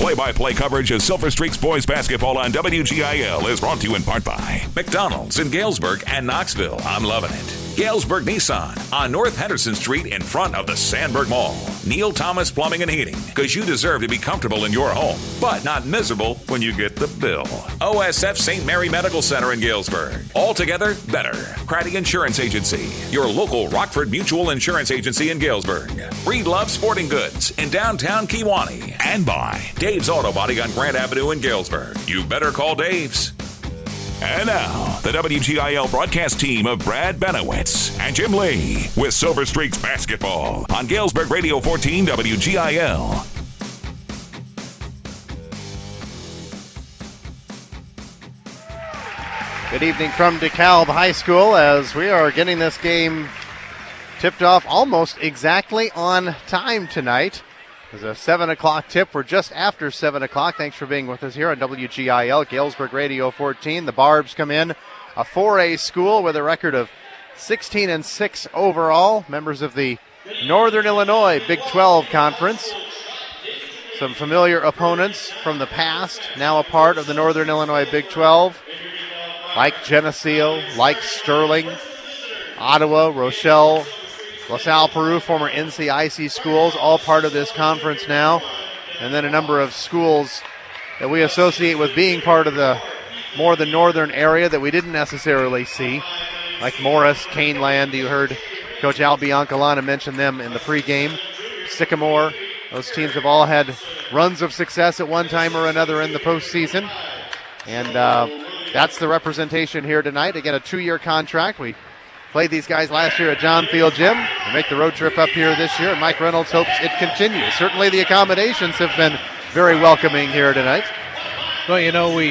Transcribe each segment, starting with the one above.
Play-by-play coverage of Silver Streaks boys basketball on WGIL is brought to you in part by McDonald's in Galesburg and Knoxville. I'm loving it. Galesburg Nissan on North Henderson Street in front of the Sandberg Mall. Neil Thomas Plumbing and Heating, because you deserve to be comfortable in your home, but not miserable when you get the bill. OSF St. Mary Medical Center in Galesburg. Altogether better. Craddy Insurance Agency, your local Rockford Mutual Insurance Agency in Galesburg. Reed Love Sporting Goods in downtown Kewanee. And by Dave's Auto Body on Grant Avenue in Galesburg. You better call Dave's. And now, the WGIL broadcast team of Brad Benowitz and Jim Lee with Silver Streaks basketball on Galesburg Radio 14 WGIL. Good evening from DeKalb High School as we are getting this game tipped off almost exactly on time tonight. There's a 7 o'clock tip. We're just after 7 o'clock. Thanks for being with us here on WGIL, Galesburg Radio 14. The Barbs come in, a 4A school with a record of 16-6 overall. Members of the Northern Illinois Big 12 Conference. Some familiar opponents from the past, now a part of the Northern Illinois Big 12. Like Geneseo, like Sterling, Ottawa, Rochelle, LaSalle, Peru, former NCIC schools, all part of this conference now. And then a number of schools that we associate with being part of the northern area that we didn't necessarily see, like Morris, Caneland. You heard Coach Al Biancalana mention them in the pregame. Sycamore, those teams have all had runs of success at one time or another in the postseason. And that's the representation here tonight. Again, a 2-year contract. We played these guys last year at John Field Gym. We make the road trip up here this year, and Mike Reynolds hopes it continues. Certainly the accommodations have been very welcoming here tonight. Well, you know,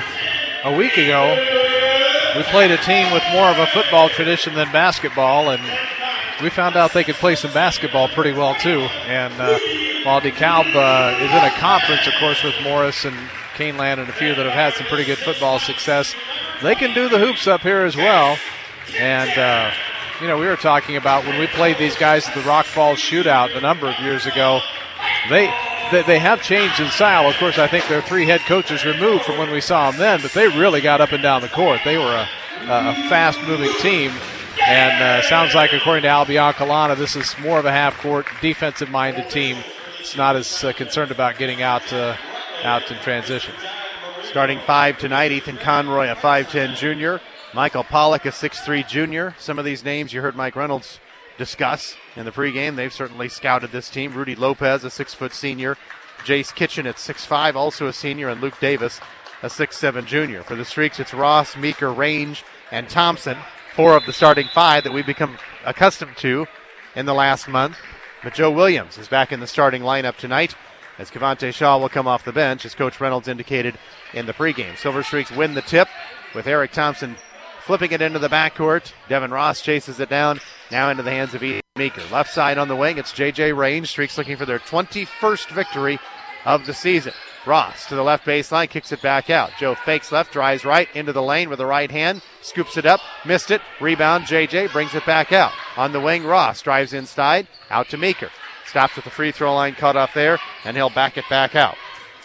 a week ago, we played a team with more of a football tradition than basketball, and we found out they could play some basketball pretty well, too. And while DeKalb is in a conference, of course, with Morris and Caneland and a few that have had some pretty good football success, they can do the hoops up here as well. And, we were talking about when we played these guys at the Rock Falls Shootout a number of years ago, they have changed in style. Of course, I think they're 3 head coaches removed from when we saw them then, but they really got up and down the court. They were a fast-moving team, and sounds like, according to Al Biancalana, this is more of a half-court, defensive-minded team. It's not as concerned about getting out in transition. Starting 5 tonight, Ethan Conroy, a 5'10 junior. Michael Pollock, a 6'3 junior. Some of these names you heard Mike Reynolds discuss in the pregame. They've certainly scouted this team. Rudy Lopez, a 6-foot senior. Jace Kitchen at 6'5", also a senior. And Luke Davis, a 6'7 junior. For the Streaks, it's Ross, Meeker, Range, and Thompson. 4 of the starting 5 that we've become accustomed to in the last month. But Joe Williams is back in the starting lineup tonight, as Cavante Shaw will come off the bench, as Coach Reynolds indicated in the pregame. Silver Streaks win the tip with Eric Thompson flipping it into the backcourt. Devin Ross chases it down, now into the hands of Ethan Meeker. Left side on the wing, it's J.J. Range. Streaks looking for their 21st victory of the season. Ross to the left baseline, kicks it back out. Joe fakes left, drives right, into the lane with the right hand, scoops it up, missed it. Rebound, J.J. brings it back out. On the wing, Ross drives inside, out to Meeker. Stops at the free throw line, cut off there, and he'll back it back out.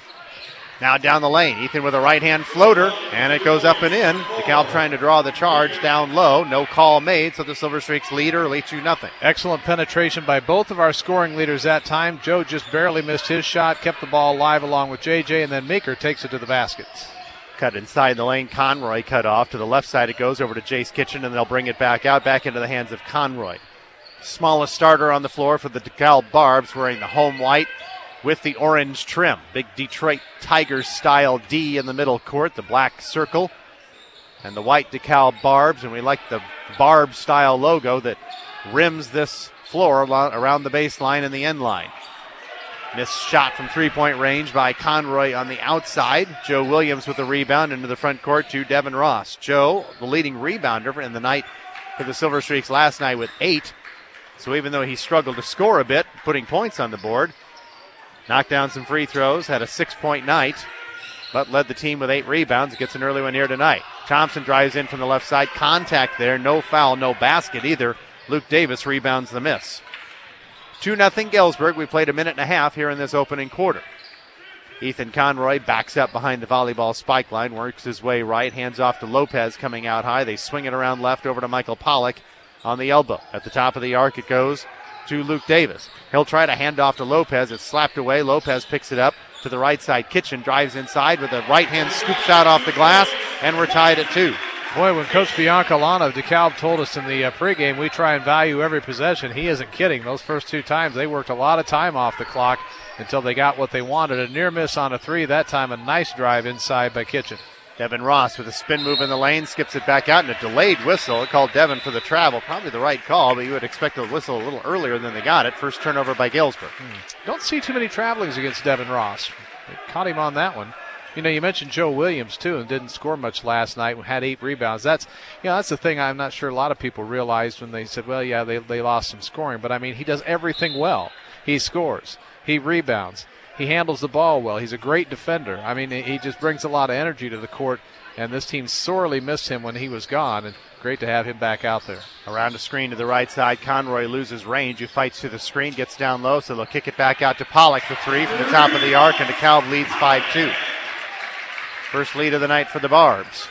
Now down the lane, Ethan with a right-hand floater, and it goes up and in. DeKalb trying to draw the charge down low. No call made, so the Silver Streaks lead early 2-0. Excellent penetration by both of our scoring leaders that time. Joe just barely missed his shot, kept the ball alive along with JJ, and then Meeker takes it to the basket. Cut inside the lane, Conroy cut off. To the left side it goes over to Jace Kitchen, and they'll bring it back out, back into the hands of Conroy. Smallest starter on the floor for the DeKalb Barbs, wearing the home white with the orange trim. Big Detroit Tigers style D in the middle court, the black circle, and the white DeKalb Barbs. And we like the Barb style logo that rims this floor around the baseline and the end line. Missed shot from three-point range by Conroy on the outside. Joe Williams with the rebound into the front court to Devin Ross. Joe, the leading rebounder in the night for the Silver Streaks last night with 8. So even though he struggled to score a bit, putting points on the board, knocked down some free throws, had a 6-point night, but led the team with 8 rebounds. Gets an early one here tonight. Thompson drives in from the left side. Contact there. No foul, no basket either. Luke Davis rebounds the miss. 2-0 Galesburg. We played a minute and a half here in this opening quarter. Ethan Conroy backs up behind the volleyball spike line, works his way right, hands off to Lopez coming out high. They swing it around left over to Michael Pollock on the elbow. At the top of the arc it goes to Luke Davis. He'll try to hand off to Lopez. It's slapped away. Lopez picks it up to the right side. Kitchen drives inside with a right hand scoop shot off the glass, and we're tied at 2. Boy, when Coach Biancalana of DeKalb told us in the pregame we try and value every possession, he isn't kidding. Those first 2 times they worked a lot of time off the clock until they got what they wanted. A near miss on a 3, that time a nice drive inside by Kitchen. Devin Ross with a spin move in the lane, skips it back out, and a delayed whistle. It called Devin for the travel. Probably the right call, but you would expect a whistle a little earlier than they got it. First turnover by Galesburg. Don't see too many travelings against Devin Ross. They caught him on that one. You know, you mentioned Joe Williams, too, and didn't score much last night, had 8 rebounds. That's the thing I'm not sure a lot of people realized when they said, well, yeah, they lost some scoring. But, I mean, he does everything well. He scores. He rebounds. He handles the ball well. He's a great defender. I mean, he just brings a lot of energy to the court, and this team sorely missed him when he was gone, and great to have him back out there. Around the screen to the right side, Conroy loses range. He fights through the screen, gets down low, so they'll kick it back out to Pollock for 3 from the top of the arc, and DeKalb leads 5-2. First lead of the night for the Barbs.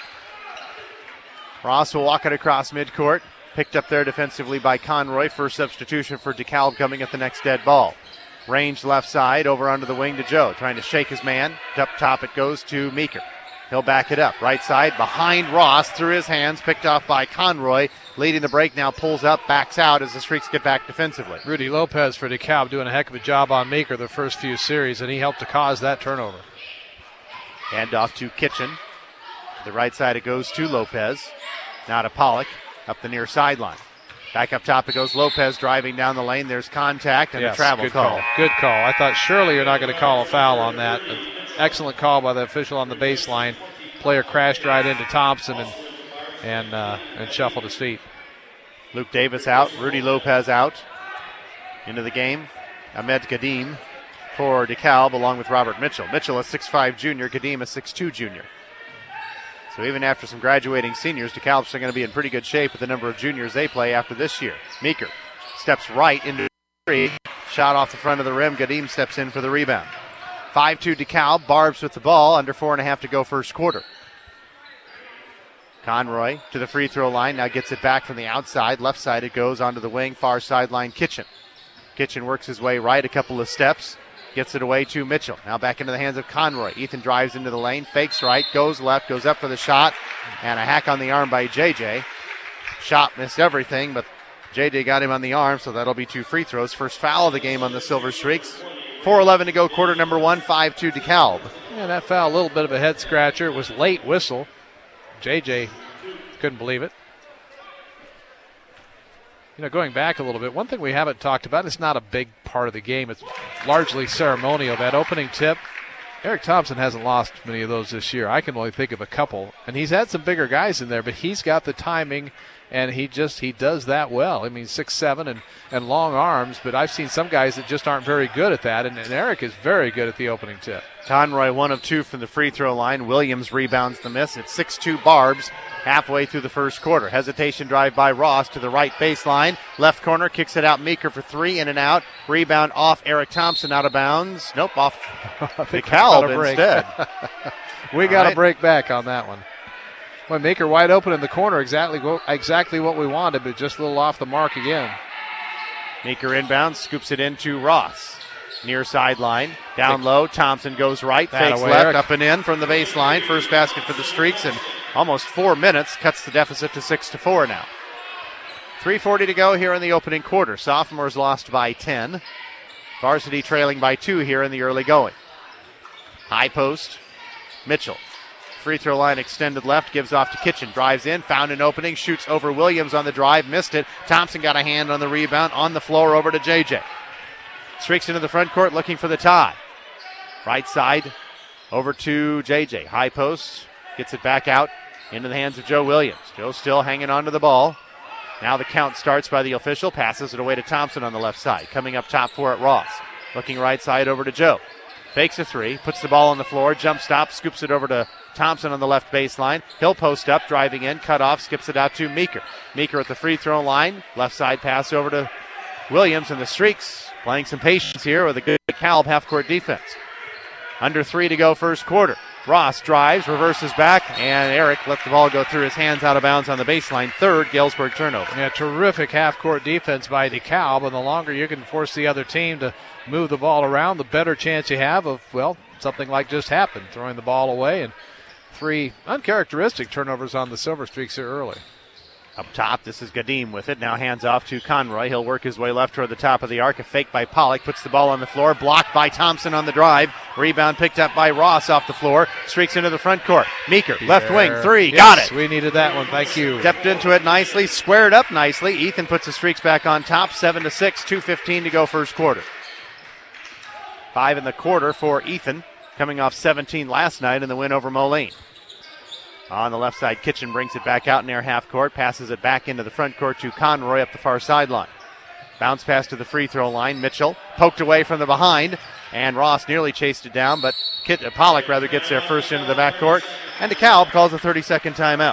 Ross will walk it across midcourt. Picked up there defensively by Conroy. First substitution for DeKalb coming at the next dead ball. Range left side, over under the wing to Joe. Trying to shake his man. Up top it goes to Meeker. He'll back it up. Right side behind Ross. Through his hands. Picked off by Conroy. Leading the break now, pulls up, backs out as the Streaks get back defensively. Rudy Lopez for DeKalb doing a heck of a job on Meeker the first few series, and he helped to cause that turnover. Hand off to Kitchen. To the right side it goes to Lopez. Now to Pollock up the near sideline. Back up top it goes. Lopez driving down the lane. There's contact and a travel call. Good call. I thought surely you're not going to call a foul on that. An excellent call by the official on the baseline. Player crashed right into Thompson and shuffled his feet. Luke Davis out. Rudy Lopez out. Into the game, Ahmed Kadim for DeKalb along with Robert Mitchell. Mitchell a 6'5 junior. Kadim a 6'2 junior. So even after some graduating seniors, DeKalb's still going to be in pretty good shape with the number of juniors they play after this year. Meeker steps right into the three. Shot off the front of the rim. Kadim steps in for the rebound. 5-2 DeKalb. Barbs with the ball. Under 4.5 to go first quarter. Conroy to the free throw line. Now gets it back from the outside. Left side it goes onto the wing. Far sideline Kitchen. Kitchen works his way right a couple of steps. Gets it away to Mitchell. Now back into the hands of Conroy. Ethan drives into the lane. Fakes right. Goes left. Goes up for the shot. And a hack on the arm by JJ. Shot missed everything, but JJ got him on the arm, so that'll be 2 free throws. First foul of the game on the Silver Streaks. 4:11 to go, quarter number 1, 5-2 DeKalb. Yeah, that foul, a little bit of a head scratcher. It was late whistle. JJ couldn't believe it. You know, going back a little bit, one thing we haven't talked about, it's not a big part of the game. It's largely ceremonial. That opening tip, Eric Thompson hasn't lost many of those this year. I can only think of a couple. And he's had some bigger guys in there, but he's got the timing, and he does that well. I mean, 6'7" and long arms, but I've seen some guys that just aren't very good at that, and Eric is very good at the opening tip. Conroy 1 of 2 from the free throw line. Williams rebounds the miss. It's 6-2 Barbs halfway through the first quarter. Hesitation drive by Ross to the right baseline. Left corner, kicks it out. Meeker for 3, in and out. Rebound off Eric Thompson, out of bounds. Nope, off DeKalb instead. We got to break back on that one. Well, Meeker wide open in the corner, exactly what we wanted, but just a little off the mark again. Meeker inbounds, scoops it into Ross. Near sideline, down low, Thompson goes right, fakes left, Eric. Up and in from the baseline. First basket for the Streaks in almost 4 minutes, cuts the deficit to 6-4 now. 3:40 to go here in the opening quarter. Sophomores lost by 10. Varsity trailing by 2 here in the early going. High post, Mitchell. Free throw line extended left, gives off to Kitchen, drives in, found an opening, shoots over Williams on the drive, missed it. Thompson got a hand on the rebound, on the floor over to JJ. Streaks into the front court looking for the tie. Right side over to JJ. High post, gets it back out into the hands of Joe Williams. Joe still hanging on to the ball. Now the count starts by the official, passes it away to Thompson on the left side. Coming up top for it, Ross. Looking right side over to Joe. Fakes a 3, puts the ball on the floor, jump stop, scoops it over to Thompson on the left baseline. He'll post up, driving in, cut off, skips it out to Meeker. Meeker at the free throw line. Left side pass over to Williams, and the Streaks playing some patience here with a good DeKalb half-court defense. Under 3 to go first quarter. Ross drives, reverses back, and Eric lets the ball go through his hands out of bounds on the baseline. Third Galesburg turnover. Yeah, terrific half-court defense by DeKalb, and the longer you can force the other team to move the ball around, the better chance you have of, well, something like just happened, throwing the ball away, and 3 uncharacteristic turnovers on the Silver Streaks here early. Up top, this is Gadim with it. Now hands off to Conroy. He'll work his way left toward the top of the arc. A fake by Pollock. Puts the ball on the floor. Blocked by Thompson on the drive. Rebound picked up by Ross off the floor. Streaks into the front court. Meeker, left wing, 3. Yes, got it. We needed that one. Thank you. Stepped into it nicely. Squared up nicely. Ethan puts the Streaks back on top. 7-6. 2:15 to go first quarter. 5 in the quarter for Ethan. Coming off 17 last night in the win over Moline. On the left side, Kitchen brings it back out near half court, passes it back into the front court to Conroy up the far sideline. Bounce pass to the free throw line. Mitchell poked away from the behind, and Ross nearly chased it down, but Pollock gets there first into the backcourt, and DeKalb calls a 30-second timeout.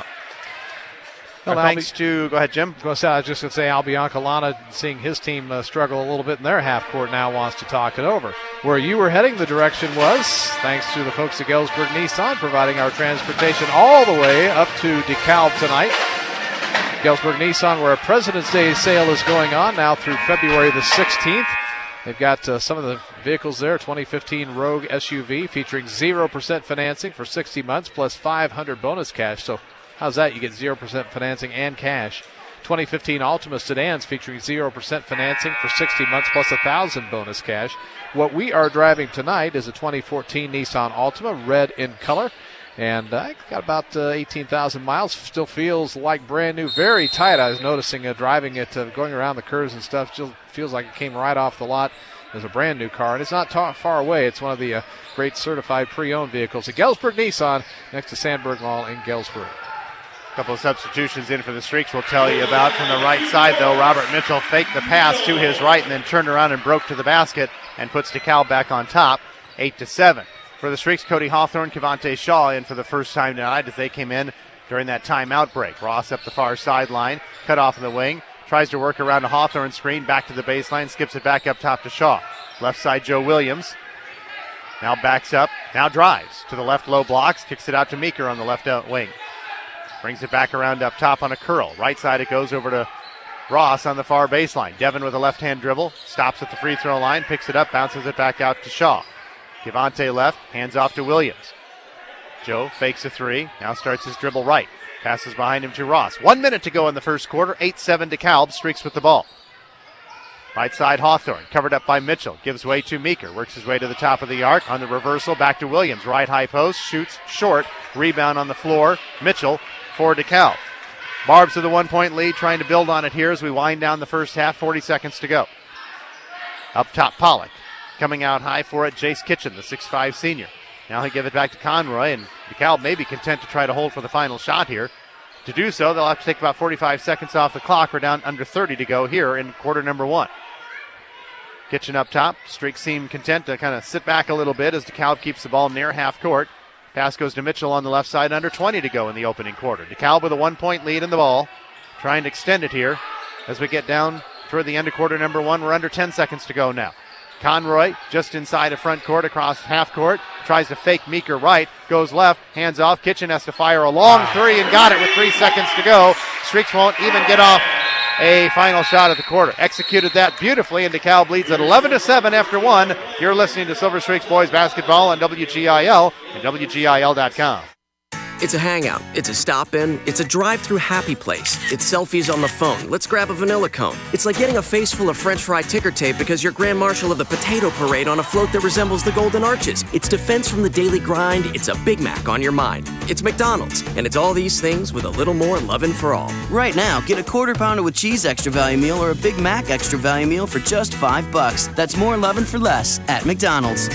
Go ahead, Jim. I was just going to say, Al Biancalana, seeing his team struggle a little bit in their half court, now wants to talk it over. Where you were heading, the direction was, thanks to the folks at Galesburg Nissan, providing our transportation all the way up to DeKalb tonight. Galesburg Nissan, where a President's Day sale is going on now through February the 16th. They've got some of the vehicles there, 2015 Rogue SUV featuring 0% financing for 60 months plus $500 bonus cash. So how's that? You get 0% financing and cash. 2015 Altima sedans featuring 0% financing for 60 months plus $1,000 bonus cash. What we are driving tonight is a 2014 Nissan Altima, red in color. And I got about 18,000 miles. Still feels like brand new, very tight. I was noticing driving it, going around the curves and stuff, still feels like it came right off the lot as a brand new car. And it's not far away. It's one of the great certified pre-owned vehicles at Galesburg Nissan next to Sandberg Mall in Galesburg. Couple of substitutions in for the Streaks we'll tell you about. From the right side, though, Robert Mitchell faked the pass to his right and then turned around and broke to the basket and puts DeKalb back on top, 8-7. For the Streaks, Cody Hawthorne, Cavante Shaw in for the first time tonight as they came in during that timeout break. Ross up the far sideline, cut off in the wing, tries to work around a Hawthorne screen, back to the baseline, skips it back up top to Shaw. Left side, Joe Williams. Now backs up, now drives to the left low blocks, kicks it out to Meeker on the left out wing. Brings it back around up top on a curl. Right side it goes over to Ross on the far baseline. Devin with a left-hand dribble. Stops at the free throw line. Picks it up. Bounces it back out to Shaw. Cavante left. Hands off to Williams. Joe fakes a 3. Now starts his dribble right. Passes behind him to Ross. 1 minute to go in the first quarter. 8-7 DeKalb. Streaks with the ball. Right side Hawthorne. Covered up by Mitchell. Gives way to Meeker. Works his way to the top of the arc. On the reversal. Back to Williams. Right high post. Shoots short. Rebound on the floor. Mitchell for DeKalb. Barbs with a 1-point lead, trying to build on it here as we wind down the first half. 40 seconds to go. Up top, Pollock. Coming out high for it, Jace Kitchen, the 6'5 senior. Now he'll give it back to Conroy, and DeKalb may be content to try to hold for the final shot here. To do so, they'll have to take about 45 seconds off the clock. We're down under 30 to go here in quarter number 1. Kitchen up top. Streaks seem content to kind of sit back a little bit as DeKalb keeps the ball near half court. Pass goes to Mitchell on the left side, under 20 to go in the opening quarter. DeKalb with a 1-point lead in the ball, trying to extend it here as we get down toward the end of quarter number 1. We're under 10 seconds to go now. Conroy just inside of front court across half court, tries to fake Meeker right, goes left, hands off. Kitchen has to fire a long 3 and got it with 3 seconds to go. Streaks won't even get off a final shot at the quarter. Executed that beautifully, and DeKalb leads at 11-7 after 1. You're listening to Silver Streaks Boys Basketball on WGIL and WGIL.com. It's a hangout, it's a stop-in, it's a drive-through happy place. It's selfies on the phone. Let's grab a vanilla cone. It's like getting a face full of French fry ticker tape because you're Grand Marshal of the Potato Parade on a float that resembles the Golden Arches. It's defense from the daily grind. It's a Big Mac on your mind. It's McDonald's, and it's all these things with a little more lovin' for all. Right now, get a Quarter Pounder with Cheese Extra Value Meal or a Big Mac Extra Value Meal for just $5. That's more lovin' for less at McDonald's.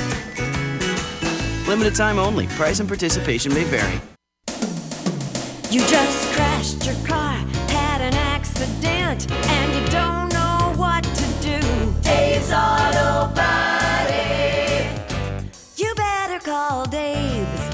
Limited time only. Price and participation may vary. You just crashed your car, had an accident, and you don't know what to do. Dave's Auto Body. You better call Dave's.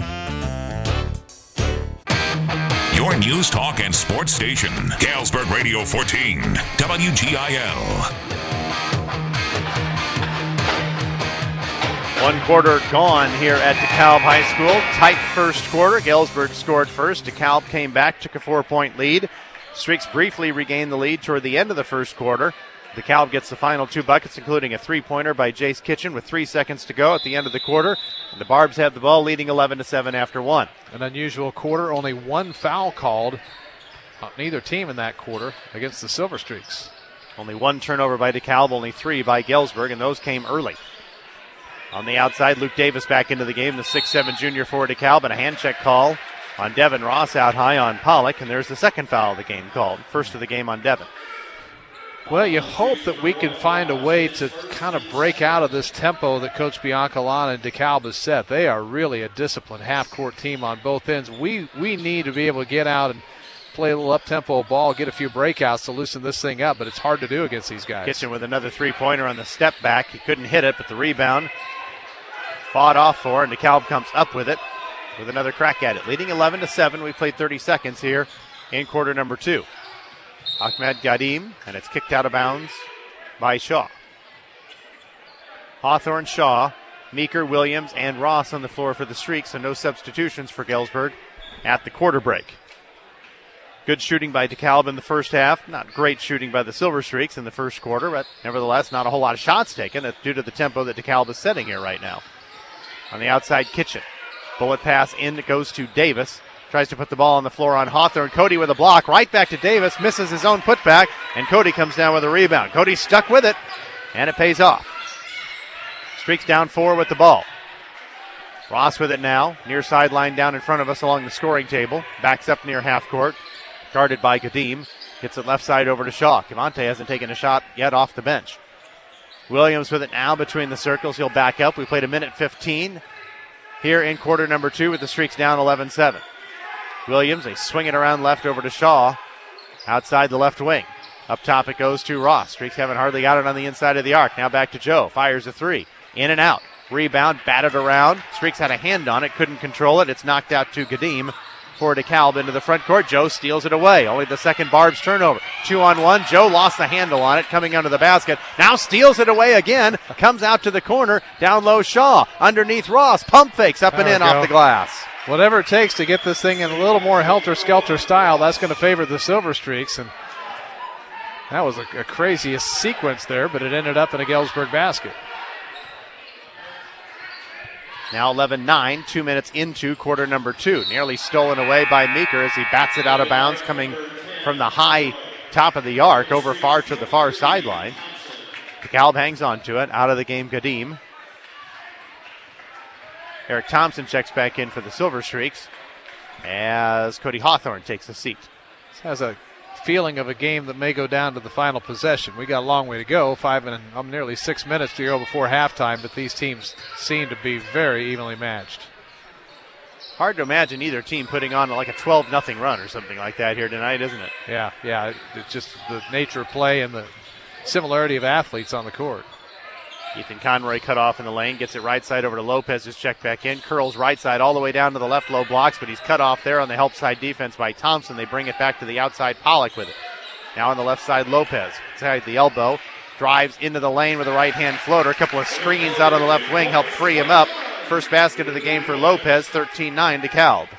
Your news, talk, and sports station. Galesburg Radio 14, WGIL. One quarter gone here at DeKalb High School. Tight first quarter. Galesburg scored first. DeKalb came back, took a 4-point lead. Streaks briefly regained the lead toward the end of the first quarter. DeKalb gets the final 2 buckets, including a 3-pointer by Jace Kitchen with 3 seconds to go at the end of the quarter. And the Barbs have the ball, leading 11-7 after 1. An unusual quarter. Only 1 foul called on neither team in that quarter against the Silver Streaks. Only 1 turnover by DeKalb, only 3 by Galesburg, and those came early. On the outside, Luke Davis back into the game, the 6'7 junior for DeKalb, and a hand check call on Devin Ross out high on Pollock, and there's the second foul of the game called. First of the game on Devin. Well, you hope that we can find a way to kind of break out of this tempo that Coach Biancalana and DeKalb has set. They are really a disciplined half-court team on both ends. We need to be able to get out and play a little up-tempo ball, get a few breakouts to loosen this thing up, but it's hard to do against these guys. Kitchen with another 3-pointer on the step back. He couldn't hit it, but the rebound fought off for, and DeKalb comes up with it with another crack at it. Leading 11-7. We played 30 seconds here in quarter number 2. Ahmed Gadim, and it's kicked out of bounds by Shaw. Hawthorne, Shaw, Meeker, Williams, and Ross on the floor for the Streaks, so no substitutions for Galesburg at the quarter break. Good shooting by DeKalb in the first half. Not great shooting by the Silver Streaks in the first quarter, but nevertheless not a whole lot of shots taken. That's due to the tempo that DeKalb is setting here right now. On the outside, Kitchen. Bullet pass in, it goes to Davis. Tries to put the ball on the floor on Hawthorne. Cody with a block. Right back to Davis. Misses his own putback. And Cody comes down with a rebound. Cody stuck with it. And it pays off. Streaks down 4 with the ball. Ross with it now. Near sideline down in front of us along the scoring table. Backs up near half court. Guarded by Gadim. Gets it left side over to Shaw. Cavante hasn't taken a shot yet off the bench. Williams with it now between the circles. He'll back up. We played 1:15 here in quarter number 2 with the Streaks down 11-7. Williams, they swing it around left over to Shaw. Outside the left wing. Up top it goes to Ross. Streaks haven't hardly got it on the inside of the arc. Now back to Joe. Fires a 3. In and out. Rebound, batted around. Streaks had a hand on it, couldn't control it. It's knocked out to Gadim for DeKalb into the front court. Joe steals it away. Only the second Barb's turnover. 2-on-1. Joe lost the handle on it, coming under the basket. Now steals it away again. Comes out to the corner. Down low Shaw. Underneath Ross. Pump fakes up and in off the glass. Whatever it takes to get this thing in a little more helter-skelter style, that's going to favor the Silver Streaks. And that was a crazy sequence there, but it ended up in a Galesburg basket. Now 11-9, 2 minutes into quarter number 2. Nearly stolen away by Meeker as he bats it out of bounds, coming from the high top of the arc over far to the far sideline. DeKalb hangs on to it. Out of the game, Gadim. Eric Thompson checks back in for the Silver Streaks as Cody Hawthorne takes a seat. This has a feeling of a game that may go down to the final possession. We got a long way to go, nearly 6 minutes to go before halftime, but these teams seem to be very evenly matched. Hard to imagine either team putting on like a 12-0 run or something like that here tonight, isn't it? Yeah. It's just the nature of play and the similarity of athletes on the court. Ethan Conroy cut off in the lane, gets it right side over to Lopez, who's checked back in. Curls right side all the way down to the left low blocks, but he's cut off there on the help side defense by Thompson. They bring it back to the outside, Pollock with it. Now on the left side, Lopez, inside the elbow, drives into the lane with a right-hand floater. A couple of screens out on the left wing help free him up. First basket of the game for Lopez, 13-9 DeKalb.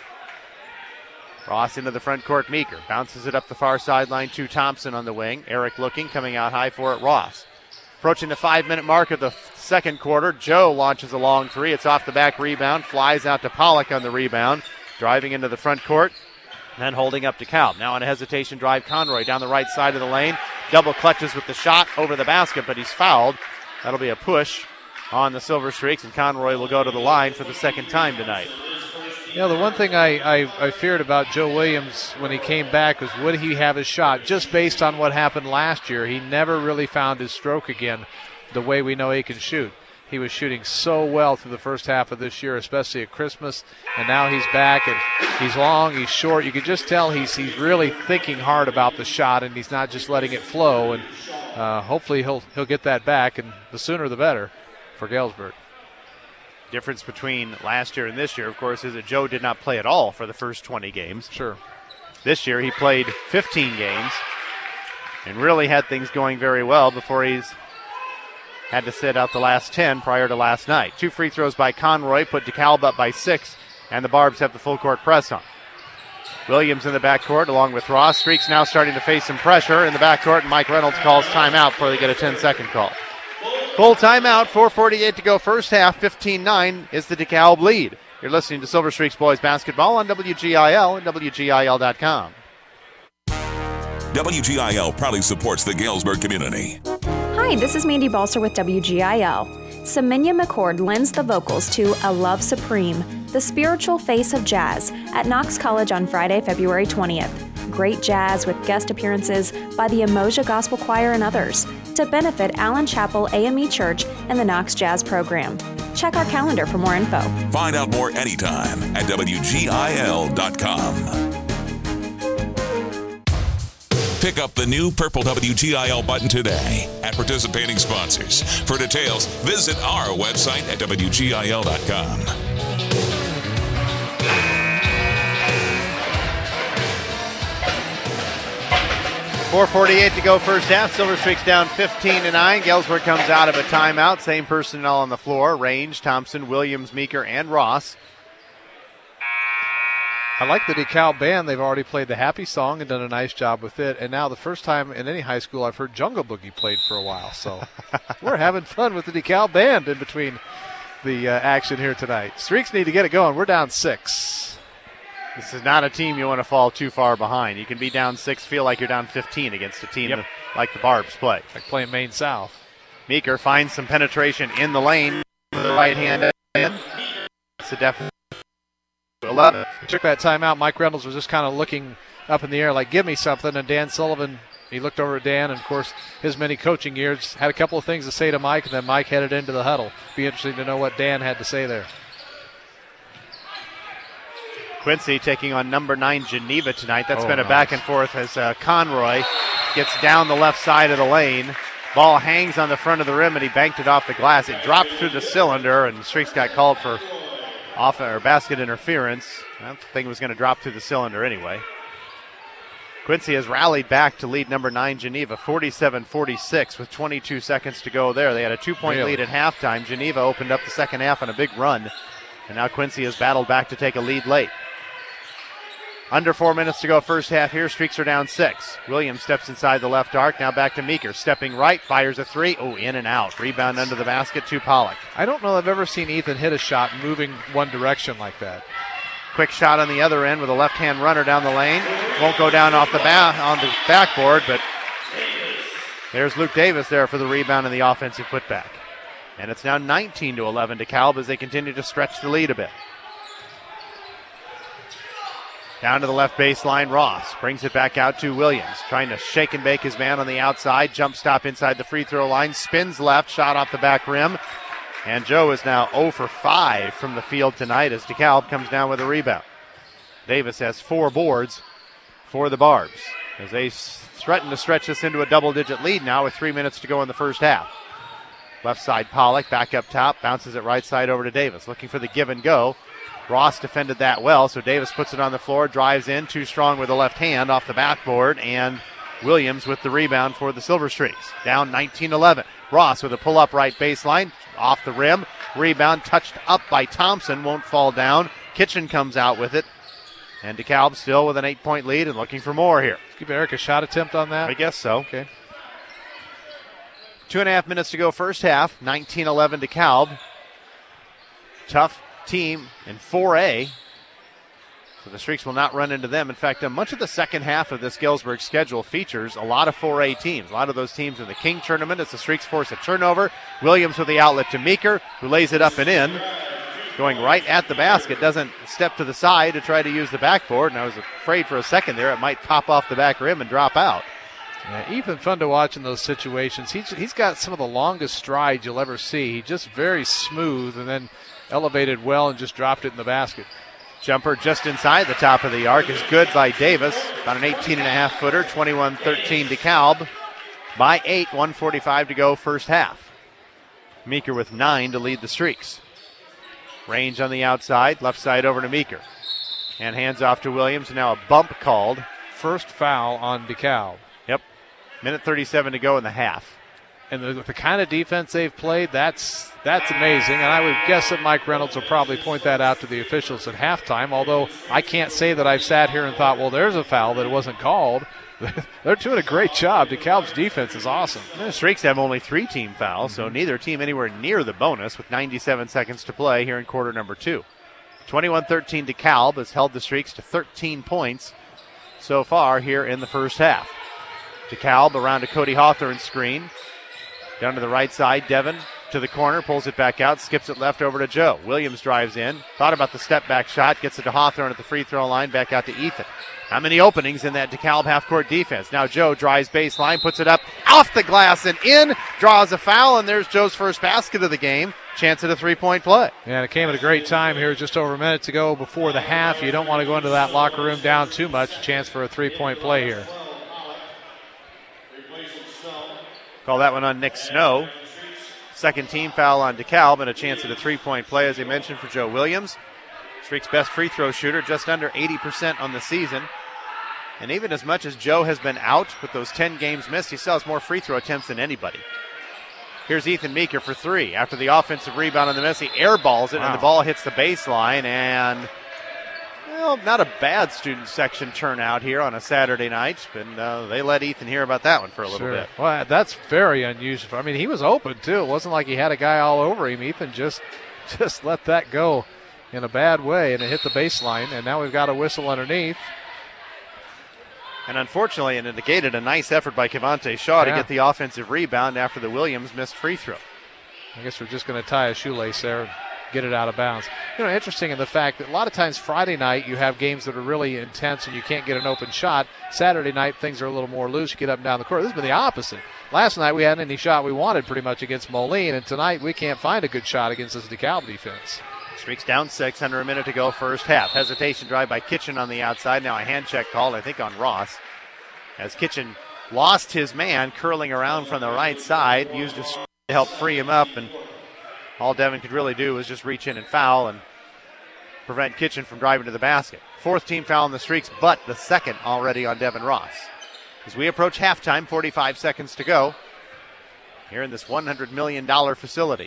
Ross into the front court, Meeker. Bounces it up the far sideline to Thompson on the wing. Eric looking, coming out high for it, Ross. Approaching the 5-minute mark of the second quarter, Joe launches a long 3. It's off the back rebound, flies out to Pollock on the rebound, driving into the front court, then holding up DeKalb. Now on a hesitation drive, Conroy down the right side of the lane, double clutches with the shot over the basket, but he's fouled. That'll be a push on the Silver Streaks, and Conroy will go to the line for the second time tonight. The one thing I feared about Joe Williams when he came back was would he have his shot? Just based on what happened last year, he never really found his stroke again the way we know he can shoot. He was shooting so well through the first half of this year, especially at Christmas, and now he's back, and he's long, he's short. You could just tell he's really thinking hard about the shot, and he's not just letting it flow, and hopefully he'll get that back, and the sooner the better for Galesburg. Difference between last year and this year, of course, is that Joe did not play at all for the first 20 games. Sure. This year he played 15 games and really had things going very well before he's had to sit out the last 10 prior to last night. 2 free throws by Conroy put DeKalb up by 6, and the Barbs have the full court press on. Williams in the backcourt along with Ross. Streaks now starting to face some pressure in the backcourt, and Mike Reynolds calls timeout before they get a 10-second call. Full timeout, 4:48 to go first half, 15-9 is the DeKalb lead. You're listening to Silver Streaks Boys Basketball on WGIL and WGIL.com. WGIL proudly supports the Galesburg community. Hi, this is Mandy Balser with WGIL. Saminya McCord lends the vocals to A Love Supreme, the spiritual face of jazz, at Knox College on Friday, February 20th. Great jazz with guest appearances by the Emoja Gospel Choir and others to benefit Allen Chapel AME Church and the Knox Jazz Program. Check our calendar for more info. Find out more anytime at WGIL.com. Pick up the new purple WGIL button today at participating sponsors. For details, visit our website at WGIL.com. .448 to go first half. Silver Streaks down 15-9. Galesburg comes out of a timeout. Same personnel on the floor. Range, Thompson, Williams, Meeker, and Ross. I like the DeKalb band. They've already played the Happy Song and done a nice job with it. And now the first time in any high school I've heard Jungle Boogie played for a while. So we're having fun with the DeKalb band in between the action here tonight. Streaks need to get it going. We're down 6. This is not a team you want to fall too far behind. You can be down 6, feel like you're down 15 against a team like the Barbs play. Like playing Maine South. Meeker finds some penetration in the lane with the right hand in. It's a definite 11. Took that timeout. Mike Reynolds was just kind of looking up in the air like, give me something. And Dan Sullivan, he looked over at Dan, and, of course, his many coaching years, had a couple of things to say to Mike, and then Mike headed into the huddle. Be interesting to know what Dan had to say there. Quincy taking on number 9 Geneva tonight. That's been a nice back and forth as Conroy gets down the left side of the lane. Ball hangs on the front of the rim, and he banked it off the glass. It dropped through the cylinder, and Streaks got called for basket interference. That thing was going to drop through the cylinder anyway. Quincy has rallied back to lead number 9 Geneva, 47-46 with 22 seconds to go there. They had a 2-point lead at halftime. Geneva opened up the second half on a big run, and now Quincy has battled back to take a lead late. Under 4 minutes to go first half here. Streaks are down 6. Williams steps inside the left arc. Now back to Meeker. Stepping right. Fires a 3. Oh, in and out. Rebound under the basket to Pollock. I don't know I've ever seen Ethan hit a shot moving one direction like that. Quick shot on the other end with a left-hand runner down the lane. Won't go down off the on the backboard, but there's Luke Davis there for the rebound and the offensive putback. And it's now 19-11 to DeKalb as they continue to stretch the lead a bit. Down to the left baseline, Ross brings it back out to Williams, trying to shake and bake his man on the outside. Jump stop inside the free throw line, spins left, shot off the back rim. And Joe is now 0 for 5 from the field tonight as DeKalb comes down with a rebound. Davis has 4 boards for the Barbs as they threaten to stretch this into a double-digit lead now with 3 minutes to go in the first half. Left side, Pollock back up top, bounces it right side over to Davis, looking for the give and go. Ross defended that well, so Davis puts it on the floor, drives in, too strong with the left hand off the backboard, and Williams with the rebound for the Silver Streaks. Down 19-11. Ross with a pull-up right baseline, off the rim. Rebound touched up by Thompson, won't fall down. Kitchen comes out with it. And DeKalb still with an 8-point lead and looking for more here. Give Eric a shot attempt on that? I guess so. Okay. 2.5 minutes to go first half. 19-11 DeKalb. Tough team in 4A. So the Streaks will not run into them. In fact, much of the second half of this Galesburg schedule features a lot of 4A teams. A lot of those teams in the King tournament as the Streaks force a turnover. Williams with the outlet to Meeker, who lays it up and in. Going right at the basket, doesn't step to the side to try to use the backboard. And I was afraid for a second there it might pop off the back rim and drop out. Yeah, even fun to watch in those situations. He's got some of the longest strides you'll ever see. He's just very smooth and then elevated well and just dropped it in the basket. Jumper just inside the top of the arc is good by Davis. About an 18.5-footer, 21-13 DeKalb. By 8, 1:45 to go first half. Meeker with 9 to lead the Streaks. Range on the outside, left side over to Meeker. And hands off to Williams, and now a bump called. First foul on DeKalb. Yep. Minute 37 to go in the half. And the kind of defense they've played, that's amazing. And I would guess that Mike Reynolds will probably point that out to the officials at halftime, although I can't say that I've sat here and thought, well, there's a foul that wasn't called. They're doing a great job. DeKalb's defense is awesome. The Streaks have only 3 team fouls, so neither team anywhere near the bonus with 97 seconds to play here in quarter number 2. 21-13 DeKalb has held the Streaks to 13 points so far here in the first half. DeKalb around to Cody Hawthorne's screen. Down to the right side, Devin to the corner, pulls it back out, skips it left over to Joe. Williams drives in, thought about the step-back shot, gets it to Hawthorne at the free throw line, back out to Ethan. How many openings in that DeKalb half-court defense? Now Joe drives baseline, puts it up, off the glass and in, draws a foul, and there's Joe's first basket of the game. Chance at a 3-point play. Yeah, it came at a great time here, just over a minute to go before the half. You don't want to go into that locker room down too much. A chance for a 3-point play here. Call that one on Nick Snow. Second team foul on DeKalb and a chance at a 3-point play, as I mentioned, for Joe Williams. Streak's best free throw shooter, just under 80% on the season. And even as much as Joe has been out with those 10 games missed, he still has more free throw attempts than anybody. Here's Ethan Meeker for 3. After the offensive rebound on the miss, he airballs it, and the ball hits the baseline. And, well, not a bad student section turnout here on a Saturday night, but they let Ethan hear about that one for a little bit. Well, that's very unusual. I mean, he was open, too. It wasn't like he had a guy all over him. Ethan just let that go in a bad way, and it hit the baseline, and now we've got a whistle underneath. And unfortunately, it negated a nice effort by Kevonte Shaw to get the offensive rebound after the Williams missed free throw. I guess we're just going to tie a shoelace there and get it out of bounds. You know, interesting in the fact that a lot of times Friday night you have games that are really intense and you can't get an open shot. Saturday night things are a little more loose. You get up and down the court. This has been the opposite. Last night we hadn't any shot we wanted pretty much against Moline, and tonight we can't find a good shot against this DeKalb defense. Streaks down 6, under a minute to go first half. Hesitation drive by Kitchen on the outside. Now a hand check called, I think, on Ross. As Kitchen lost his man, curling around from the right side, used his to help free him up, and all Devin could really do was just reach in and foul and prevent Kitchen from driving to the basket. 4th team foul on the Streaks, but the 2nd already on Devin Ross. As we approach halftime, 45 seconds to go here in this $100 million facility.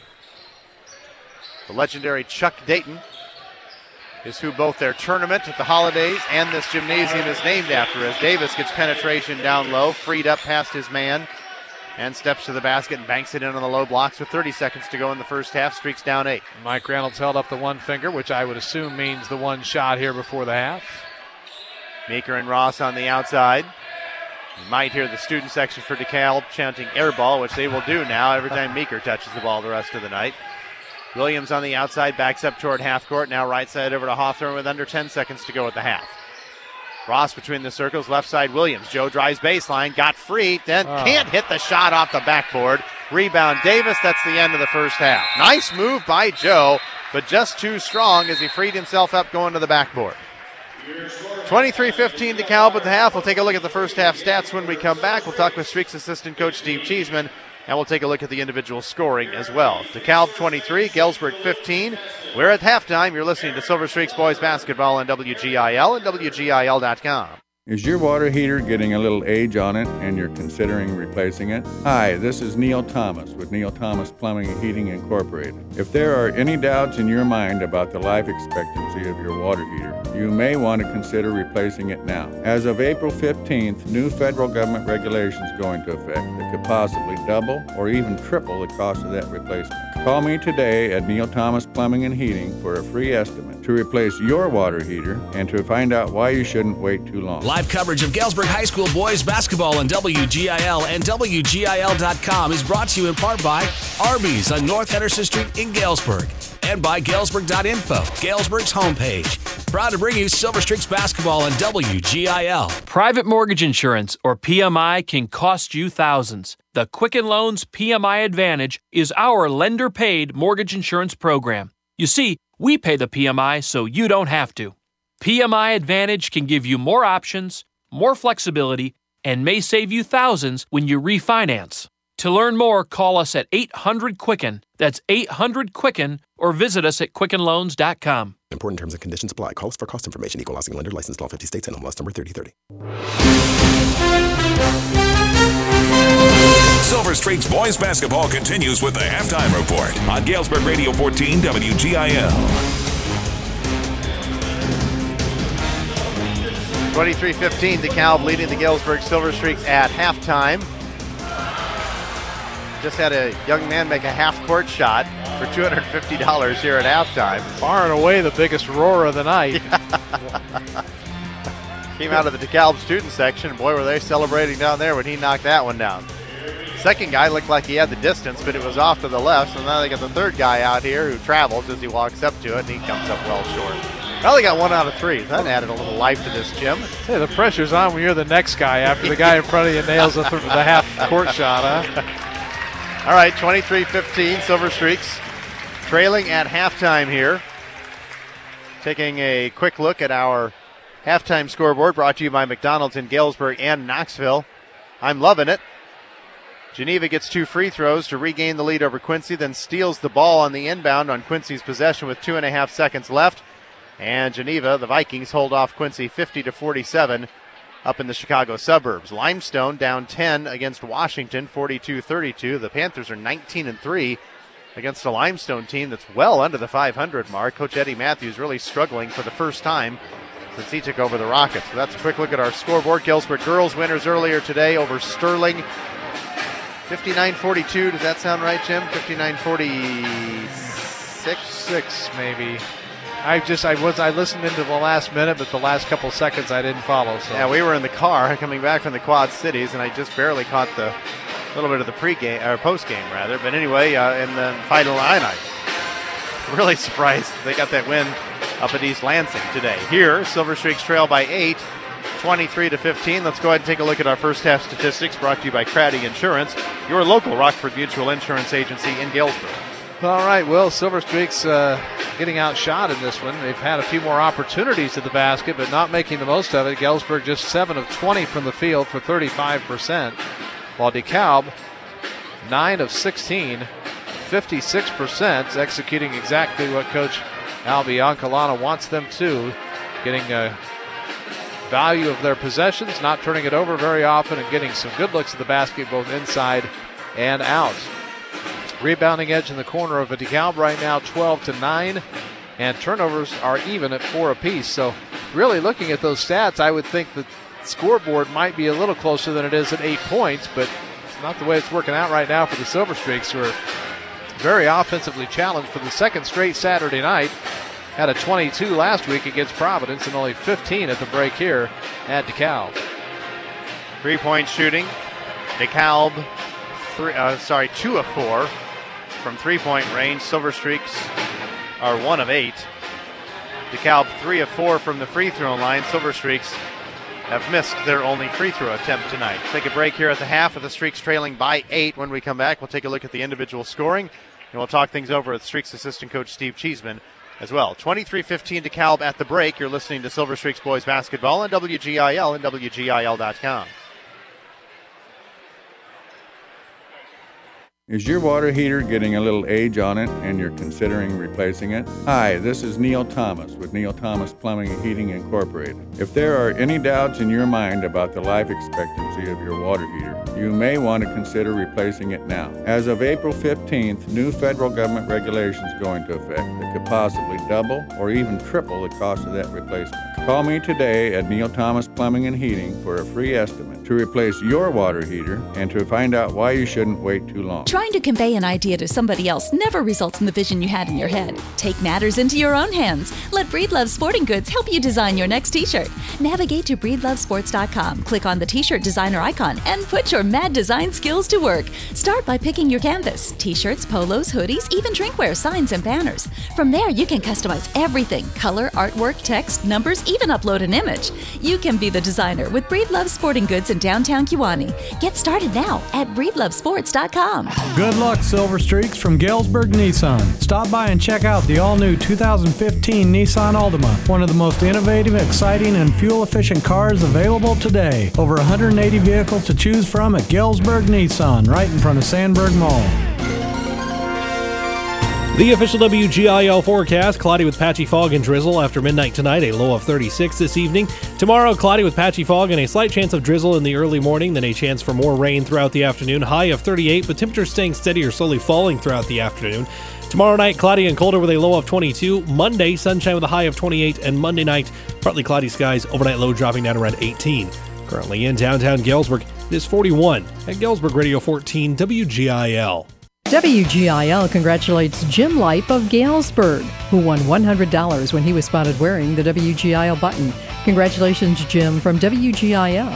The legendary Chuck Dayton is who both their tournament at the holidays and this gymnasium is named after, as Davis gets penetration down low, freed up past his man, and steps to the basket and banks it in on the low blocks with 30 seconds to go in the first half. Streaks down 8. Mike Reynolds held up the one finger, which I would assume means the one shot here before the half. Meeker and Ross on the outside. You might hear the student section for DeKalb chanting air ball, which they will do now every time Meeker touches the ball the rest of the night. Williams on the outside, backs up toward half court. Now right side over to Hawthorne with under 10 seconds to go at the half. Ross between the circles, left side Williams. Joe drives baseline, got free, then can't hit the shot off the backboard. Rebound Davis, that's the end of the first half. Nice move by Joe, but just too strong as he freed himself up going to the backboard. 23-15 DeKalb at the half. We'll take a look at the first half stats when we come back. We'll talk with Streaks assistant coach Steve Cheeseman, and we'll take a look at the individual scoring as well. DeKalb 23, Galesburg 15. We're at halftime. You're listening to Silver Streaks Boys Basketball on WGIL and WGIL.com. Is your water heater getting a little age on it and you're considering replacing it? Hi, this is Neil Thomas with Neil Thomas Plumbing and Heating Incorporated. If there are any doubts in your mind about the life expectancy of your water heater, you may want to consider replacing it now. As of April 15th, new federal government regulations go into effect that could possibly double or even triple the cost of that replacement. Call me today at Neil Thomas Plumbing and Heating for a free estimate to replace your water heater and to find out why you shouldn't wait too long. Live coverage of Galesburg High School boys basketball on WGIL and WGIL.com is brought to you in part by Arby's on North Henderson Street in Galesburg and by Galesburg.info, Galesburg's homepage. Proud to bring you Silver Streaks basketball on WGIL. Private mortgage insurance, or PMI, can cost you thousands. The Quicken Loans PMI Advantage is our lender-paid mortgage insurance program. You see, we pay the PMI so you don't have to. PMI Advantage can give you more options, more flexibility, and may save you thousands when you refinance. To learn more, call us at 800-QUICKEN. That's 800-QUICKEN, or visit us at QuickenLoans.com. Important terms and conditions apply. Call us for cost information. Equal housing lender. Licensed in all 50 states. NMLS number 3030. Silver Streaks boys basketball continues with the halftime report on Galesburg Radio 14 WGIL. 23-15, DeKalb leading the Galesburg Silver Streaks at halftime. Just had a young man make a half-court shot for $250 here at halftime. Far and away the biggest roar of the night. Came out of the DeKalb student section. Boy, were they celebrating down there when he knocked that one down. Second guy looked like he had the distance, but it was off to the left. So now they got the third guy out here who travels as he walks up to it, and he comes up well short. Well, they got 1 out of 3. That added a little life to this gym. Hey, the pressure's on when you're the next guy after the guy in front of you nails the half-court shot, huh? All right, 23-15, Silver Streaks trailing at halftime here. Taking a quick look at our halftime scoreboard brought to you by McDonald's in Galesburg and Knoxville. I'm loving it. Geneva gets 2 free throws to regain the lead over Quincy, then steals the ball on the inbound on Quincy's possession with 2.5 seconds left. And Geneva, the Vikings, hold off Quincy 50-47 up in the Chicago suburbs. Limestone down 10 against Washington, 42-32. The Panthers are 19-3 against a Limestone team that's well under the 500 mark. Coach Eddie Matthews really struggling for the first time since he took over the Rockets. So that's a quick look at our scoreboard. Galesburg girls winners earlier today over Sterling. 59-42. Does that sound right, Jim? 59-46? 6 maybe. I listened into the last minute, but the last couple seconds I didn't follow. So. Yeah, we were in the car coming back from the Quad Cities, and I just barely caught the little bit of the pregame or postgame rather. But anyway, in the final line, I'm really surprised they got that win up at East Lansing today. Here, Silver Streaks trail by 8, 23-15. Let's go ahead and take a look at our first half statistics brought to you by Craddy Insurance, your local Rockford Mutual Insurance agency in Galesburg. All right, well, Silver Streaks getting outshot in this one. They've had a few more opportunities at the basket, but not making the most of it. Galesburg just 7 of 20 from the field for 35%, while DeKalb 9 of 16, 56%, executing exactly what Coach Al Biancalana wants them to, getting a value of their possessions, not turning it over very often, and getting some good looks at the basket both inside and out. Rebounding edge in the corner of a DeKalb right now, 12-9, and turnovers are even at 4 apiece. So really looking at those stats, I would think the scoreboard might be a little closer than it is at 8 points, but it's not the way it's working out right now for the Silver Streaks, who are very offensively challenged for the second straight Saturday night. Had a 22 last week against Providence and only 15 at the break here at DeKalb. 3-point shooting. DeKalb 2 of 4 from 3-point range. Silver Streaks are 1 of 8. DeKalb 3 of 4 from the free throw line. Silver Streaks have missed their only free throw attempt tonight. Take a break here at the half with the Streaks trailing by 8. When we come back, we'll take a look at the individual scoring, and we'll talk things over with Streaks assistant coach Steve Cheeseman as well. 23-15 DeKalb at the break. You're listening to Silver Streaks boys basketball on WGIL and WGIL.com. Is your water heater getting a little age on it and you're considering replacing it? Hi, this is Neil Thomas with Neil Thomas Plumbing and Heating Incorporated. If there are any doubts in your mind about the life expectancy of your water heater, you may want to consider replacing it now. As of April 15th, new federal government regulations go into effect that could possibly double or even triple the cost of that replacement. Call me today at Neil Thomas Plumbing and Heating for a free estimate to replace your water heater and to find out why you shouldn't wait too long. Trying to convey an idea to somebody else never results in the vision you had in your head. Take matters into your own hands. Let Breedlove Sporting Goods help you design your next t-shirt. Navigate to breedlovesports.com, click on the t-shirt designer icon, and put your mad design skills to work. Start by picking your canvas: t-shirts, polos, hoodies, even drinkware, signs, and banners. From there, you can customize everything: color, artwork, text, numbers, even upload an image. You can be the designer with Breedlove Sporting Goods in downtown Kewanee. Get started now at breedlovesports.com. Good luck, Silver Streaks from Galesburg Nissan. Stop by and check out the all-new 2015 Nissan Altima, one of the most innovative, exciting, and fuel-efficient cars available today. Over 180 vehicles to choose from at Galesburg Nissan, right in front of Sandburg Mall. The official WGIL forecast, cloudy with patchy fog and drizzle after midnight tonight, a low of 36 this evening. Tomorrow, cloudy with patchy fog and a slight chance of drizzle in the early morning, then a chance for more rain throughout the afternoon, high of 38, but temperatures staying steady or slowly falling throughout the afternoon. Tomorrow night, cloudy and colder with a low of 22. Monday, sunshine with a high of 28, and Monday night, partly cloudy skies, overnight low dropping down around 18. Currently in downtown Galesburg, it is 41 at Galesburg Radio 14 WGIL. WGIL congratulates Jim Lipe of Galesburg, who won $100 when he was spotted wearing the WGIL button. Congratulations, Jim, from WGIL.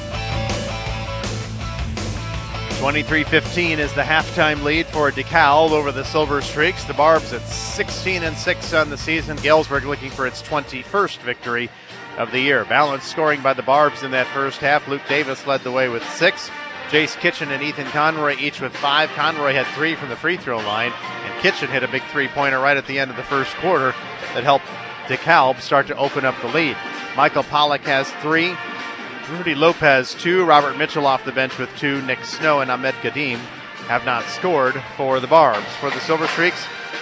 23-15 is the halftime lead for DeKalb over the Silver Streaks. The Barbs at 16-6 on the season. Galesburg looking for its 21st victory of the year. Balanced scoring by the Barbs in that first half. Luke Davis led the way with 6. Jace Kitchen and Ethan Conroy each with 5. Conroy had 3 from the free throw line, and Kitchen hit a big three-pointer right at the end of the first quarter that helped DeKalb start to open up the lead. Michael Pollack has 3. Rudy Lopez 2. Robert Mitchell off the bench with 2. Nick Snow and Ahmed Kadim have not scored for the Barbs. For the Silver Streaks,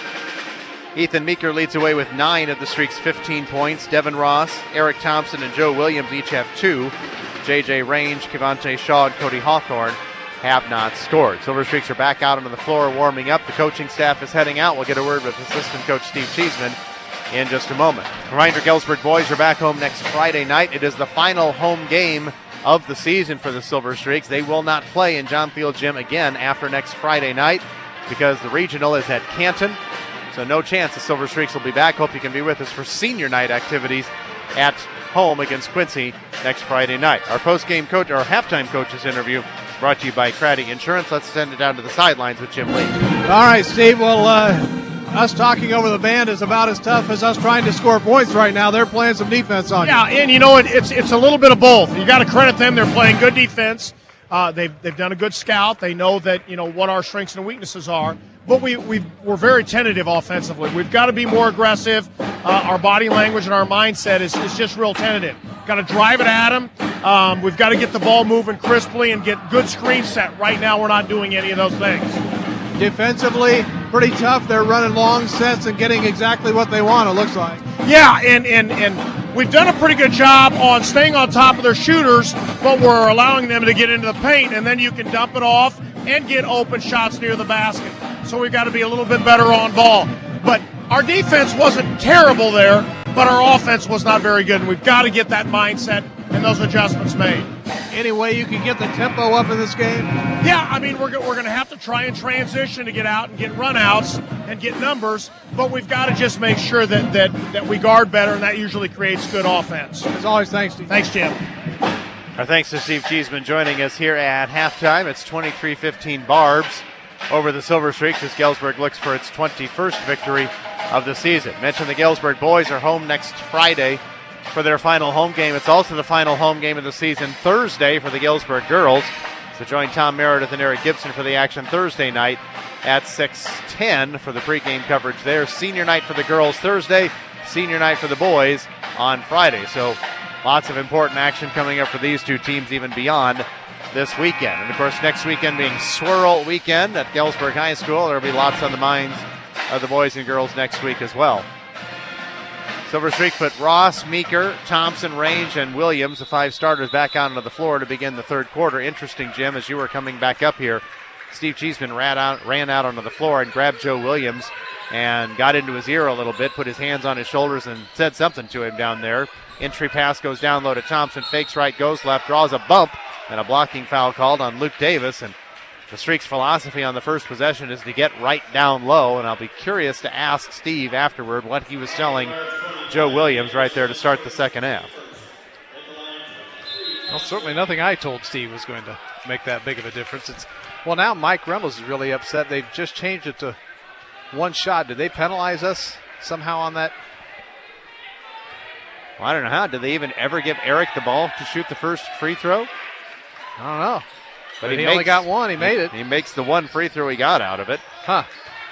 Ethan Meeker leads away with 9 of the Streaks' 15 points. Devin Ross, Eric Thompson, and Joe Williams each have 2. J.J. Range, Kevontae Shaw, and Cody Hawthorne have not scored. Silver Streaks are back out onto the floor warming up. The coaching staff is heading out. We'll get a word with assistant coach Steve Cheeseman in just a moment. Reminder, Galesburg boys are back home next Friday night. It is the final home game of the season for the Silver Streaks. They will not play in John Field Gym again after next Friday night because the regional is at Canton. So no chance the Silver Streaks will be back. Hope you can be with us for senior night activities at home against Quincy next Friday night. Our post-game coach, our halftime coaches interview brought to you by Craddy Insurance. Let's send it down to the sidelines with Jim Lee. All right, Steve. Well, us talking over the band is about as tough as us trying to score points right now. They're playing some defense on you. Yeah, and you know it's a little bit of both. You got to credit them. They're playing good defense. They've done a good scout. They know that what our strengths and weaknesses are. But we're very tentative offensively. We've got to be more aggressive. Our body language and our mindset is just real tentative. Got to drive it at them. We've got to get the ball moving crisply and get good screen set. Right now we're not doing any of those things. Defensively, pretty tough. They're running long sets and getting exactly what they want, it looks like. Yeah, and we've done a pretty good job on staying on top of their shooters, but we're allowing them to get into the paint, and then you can dump it off and get open shots near the basket. So we've got to be a little bit better on ball. But our defense wasn't terrible there, but our offense was not very good, and we've got to get that mindset and those adjustments made. Any way you can get the tempo up in this game? Yeah, I mean, we're going to have to try and transition to get out and get runouts and get numbers, but we've got to just make sure that we guard better, and that usually creates good offense. As always, thanks, Steve. Thanks, Jim. Our thanks to Steve Cheeseman joining us here at halftime. It's 23-15 Barbs over the Silver Streaks as Galesburg looks for its 21st victory of the season. Mentioned the Galesburg boys are home next Friday for their final home game. It's also the final home game of the season Thursday for the Galesburg girls. So join Tom Meredith and Eric Gibson for the action Thursday night at 6:10 for the pregame coverage there. Senior night for the girls Thursday, senior night for the boys on Friday. So lots of important action coming up for these two teams even beyond this weekend. And, of course, next weekend being Swirl Weekend at Galesburg High School. There will be lots on the minds of the boys and girls next week as well. Silver Streak put Ross, Meeker, Thompson, Range, and Williams, the 5 starters, back out onto the floor to begin the third quarter. Interesting, Jim, as you were coming back up here, Steve Cheeseman ran out onto the floor and grabbed Joe Williams and got into his ear a little bit, put his hands on his shoulders and said something to him down there. Entry pass goes down low to Thompson, fakes right, goes left, draws a bump, and a blocking foul called on Luke Davis. And the Streaks' philosophy on the first possession is to get right down low, and I'll be curious to ask Steve afterward what he was telling Joe Williams right there to start the second half. Well, certainly nothing I told Steve was going to make that big of a difference. Well, now Mike Reynolds is really upset. They've just changed it to one shot. Did they penalize us somehow on that? Well, I don't know how. Did they even ever give Eric the ball to shoot the first free throw? I don't know. But he only got one. He made it. He makes the one free throw he got out of it. Huh.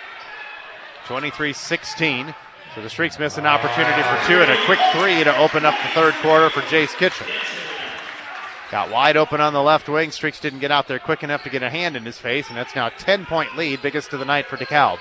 23-16. So the Streaks miss an opportunity for 2 and a quick 3 to open up the third quarter for Jace Kitchen. Got wide open on the left wing. Streaks didn't get out there quick enough to get a hand in his face, and that's now a 10-point lead, biggest of the night for DeKalb.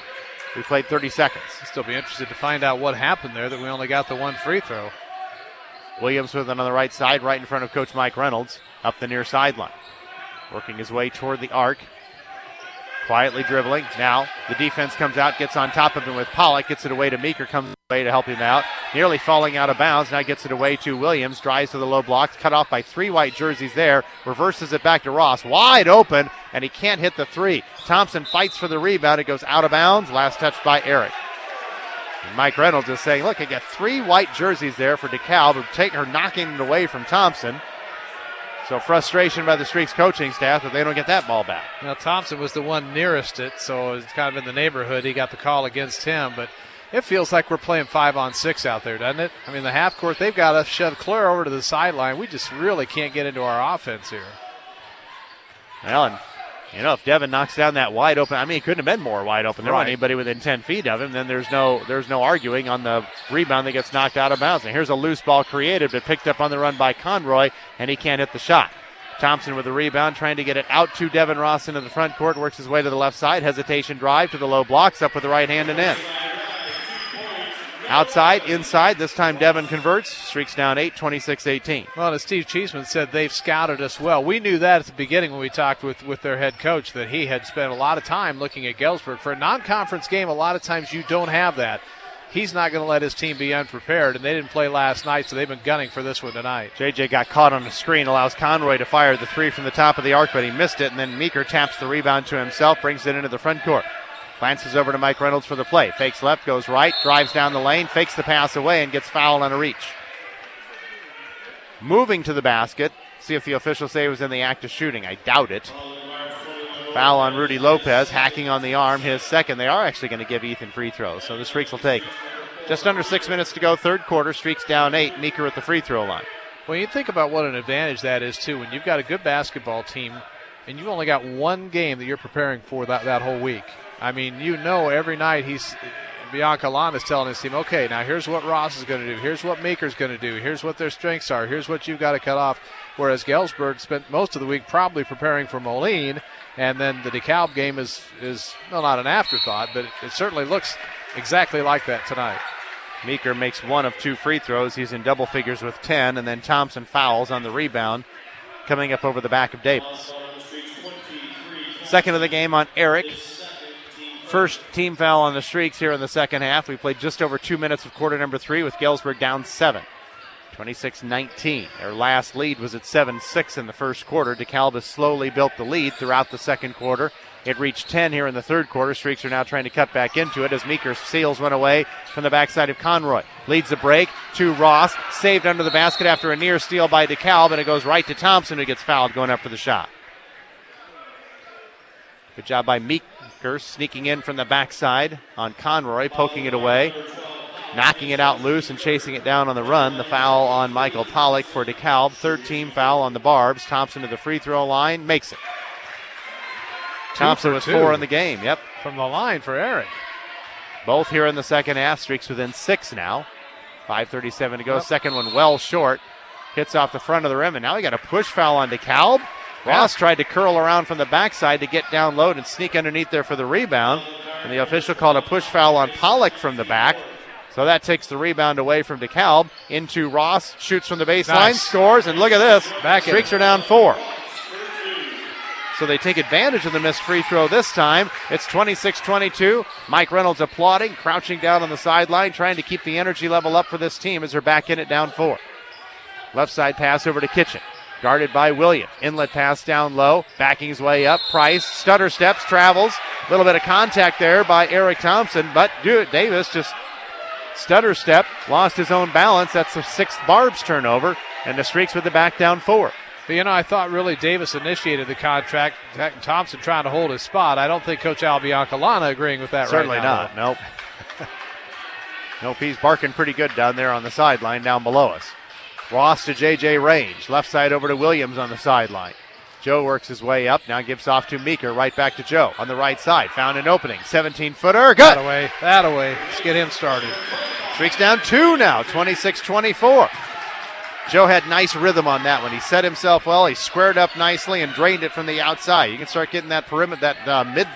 We played 30 seconds. I'll still be interested to find out what happened there that we only got the one free throw. Williams with it on the right side, right in front of Coach Mike Reynolds, up the near sideline. Working his way toward the arc. Quietly dribbling. Now the defense comes out, gets on top of him with Pollock, gets it away to Meeker, comes away to help him out. Nearly falling out of bounds. Now gets it away to Williams, drives to the low blocks, cut off by 3 white jerseys there. Reverses it back to Ross. Wide open, and he can't hit the 3. Thompson fights for the rebound. It goes out of bounds. Last touch by Eric. And Mike Reynolds is saying, look, I got 3 white jerseys there for DeKalb, knocking it away from Thompson. So frustration by the Streaks coaching staff that they don't get that ball back. Now Thompson was the one nearest it, so it's kind of in the neighborhood. He got the call against him, but it feels like we're playing 5-on-6 out there, doesn't it? I mean, the half court, they've got us shoved clear over to the sideline. We just really can't get into our offense here. Well, and if Devin knocks down that wide open, I mean, it couldn't have been more wide open. There wasn't anybody within 10 feet of him. Then there's no arguing on the rebound that gets knocked out of bounds. And here's a loose ball created, but picked up on the run by Conroy, and he can't hit the shot. Thompson with the rebound, trying to get it out to Devin Ross into the front court, works his way to the left side. Hesitation drive to the low blocks, up with the right hand and in. Outside, inside, this time Devin converts. Streaks down 8, 26-18. Well, as Steve Cheeseman said, they've scouted us well. We knew that at the beginning when we talked with their head coach, that he had spent a lot of time looking at Galesburg. For a non-conference game, a lot of times you don't have that. He's not going to let his team be unprepared, and they didn't play last night, so they've been gunning for this one tonight. JJ got caught on the screen, allows Conroy to fire the 3 from the top of the arc, but he missed it, and then Meeker taps the rebound to himself, brings it into the front court. Glances over to Mike Reynolds for the play. Fakes left, goes right, drives down the lane, fakes the pass away, and gets fouled on a reach. Moving to the basket. See if the officials say he was in the act of shooting. I doubt it. Foul on Rudy Lopez, hacking on the arm, his second. They are actually going to give Ethan free throws, so the Streaks will take it. Just under 6 minutes to go, third quarter. Streaks down 8. Meeker at the free throw line. Well, you think about what an advantage that is, too, when you've got a good basketball team and you've only got one game that you're preparing for that whole week. I mean, every night Bianca Lon is telling his team, okay, now here's what Ross is going to do. Here's what Meeker's going to do. Here's what their strengths are. Here's what you've got to cut off. Whereas Galesburg spent most of the week probably preparing for Moline, and then the DeKalb game is well, not an afterthought, but it certainly looks exactly like that tonight. Meeker makes 1 of 2 free throws. He's in double figures with 10, and then Thompson fouls on the rebound, coming up over the back of Davis. Second of the game on Eric. First team foul on the Streaks here in the second half. We played just over 2 minutes of quarter number 3 with Galesburg down 7. 26-19. Their last lead was at 7-6 in the first quarter. DeKalb has slowly built the lead throughout the second quarter. It reached 10 here in the third quarter. Streaks are now trying to cut back into it as Meeker seals one away from the backside of Conroy. Leads the break to Ross. Saved under the basket after a near steal by DeKalb, and it goes right to Thompson, who gets fouled going up for the shot. Good job by Meeker sneaking in from the backside on Conroy, poking it away, knocking it out loose and chasing it down on the run. The foul on Michael Pollock for DeKalb. Third team foul on the Barbs. Thompson to the free throw line, makes it. Thompson with 4 in the game, yep. From the line for Eric. Both here in the second half. Streaks within 6 now. 5:37 to go. Yep. Second one well short. Hits off the front of the rim, and now we got a push foul on DeKalb. Ross tried to curl around from the backside to get down low and sneak underneath there for the rebound. And the official called a push foul on Pollock from the back. So that takes the rebound away from DeKalb. Into Ross, shoots from the baseline, scores, and look at this. Streaks are down 4. So they take advantage of the missed free throw this time. It's 26-22. Mike Reynolds applauding, crouching down on the sideline, trying to keep the energy level up for this team as they're back in it down 4. Left side pass over to Kitchen. Guarded by Williams. Inlet pass down low. Backing his way up. Price stutter steps, travels. A little bit of contact there by Eric Thompson, but Davis just stutter step, lost his own balance. That's the 6th Barb's turnover, and the Streaks with the back down 4. But, I thought really Davis initiated the contact. Thompson trying to hold his spot. I don't think Coach Al Biancalana agreeing with that Certainly right now. Certainly not, nope. Nope, he's barking pretty good down there on the sideline down below us. Ross to J.J. Range. Left side over to Williams on the sideline. Joe works his way up. Now gives off to Meeker. Right back to Joe on the right side. Found an opening. 17-footer. Good. That away. Let's get him started. Streaks down 2 now. 26-24. Joe had nice rhythm on that one. He set himself well. He squared up nicely and drained it from the outside. You can start getting that perimeter, that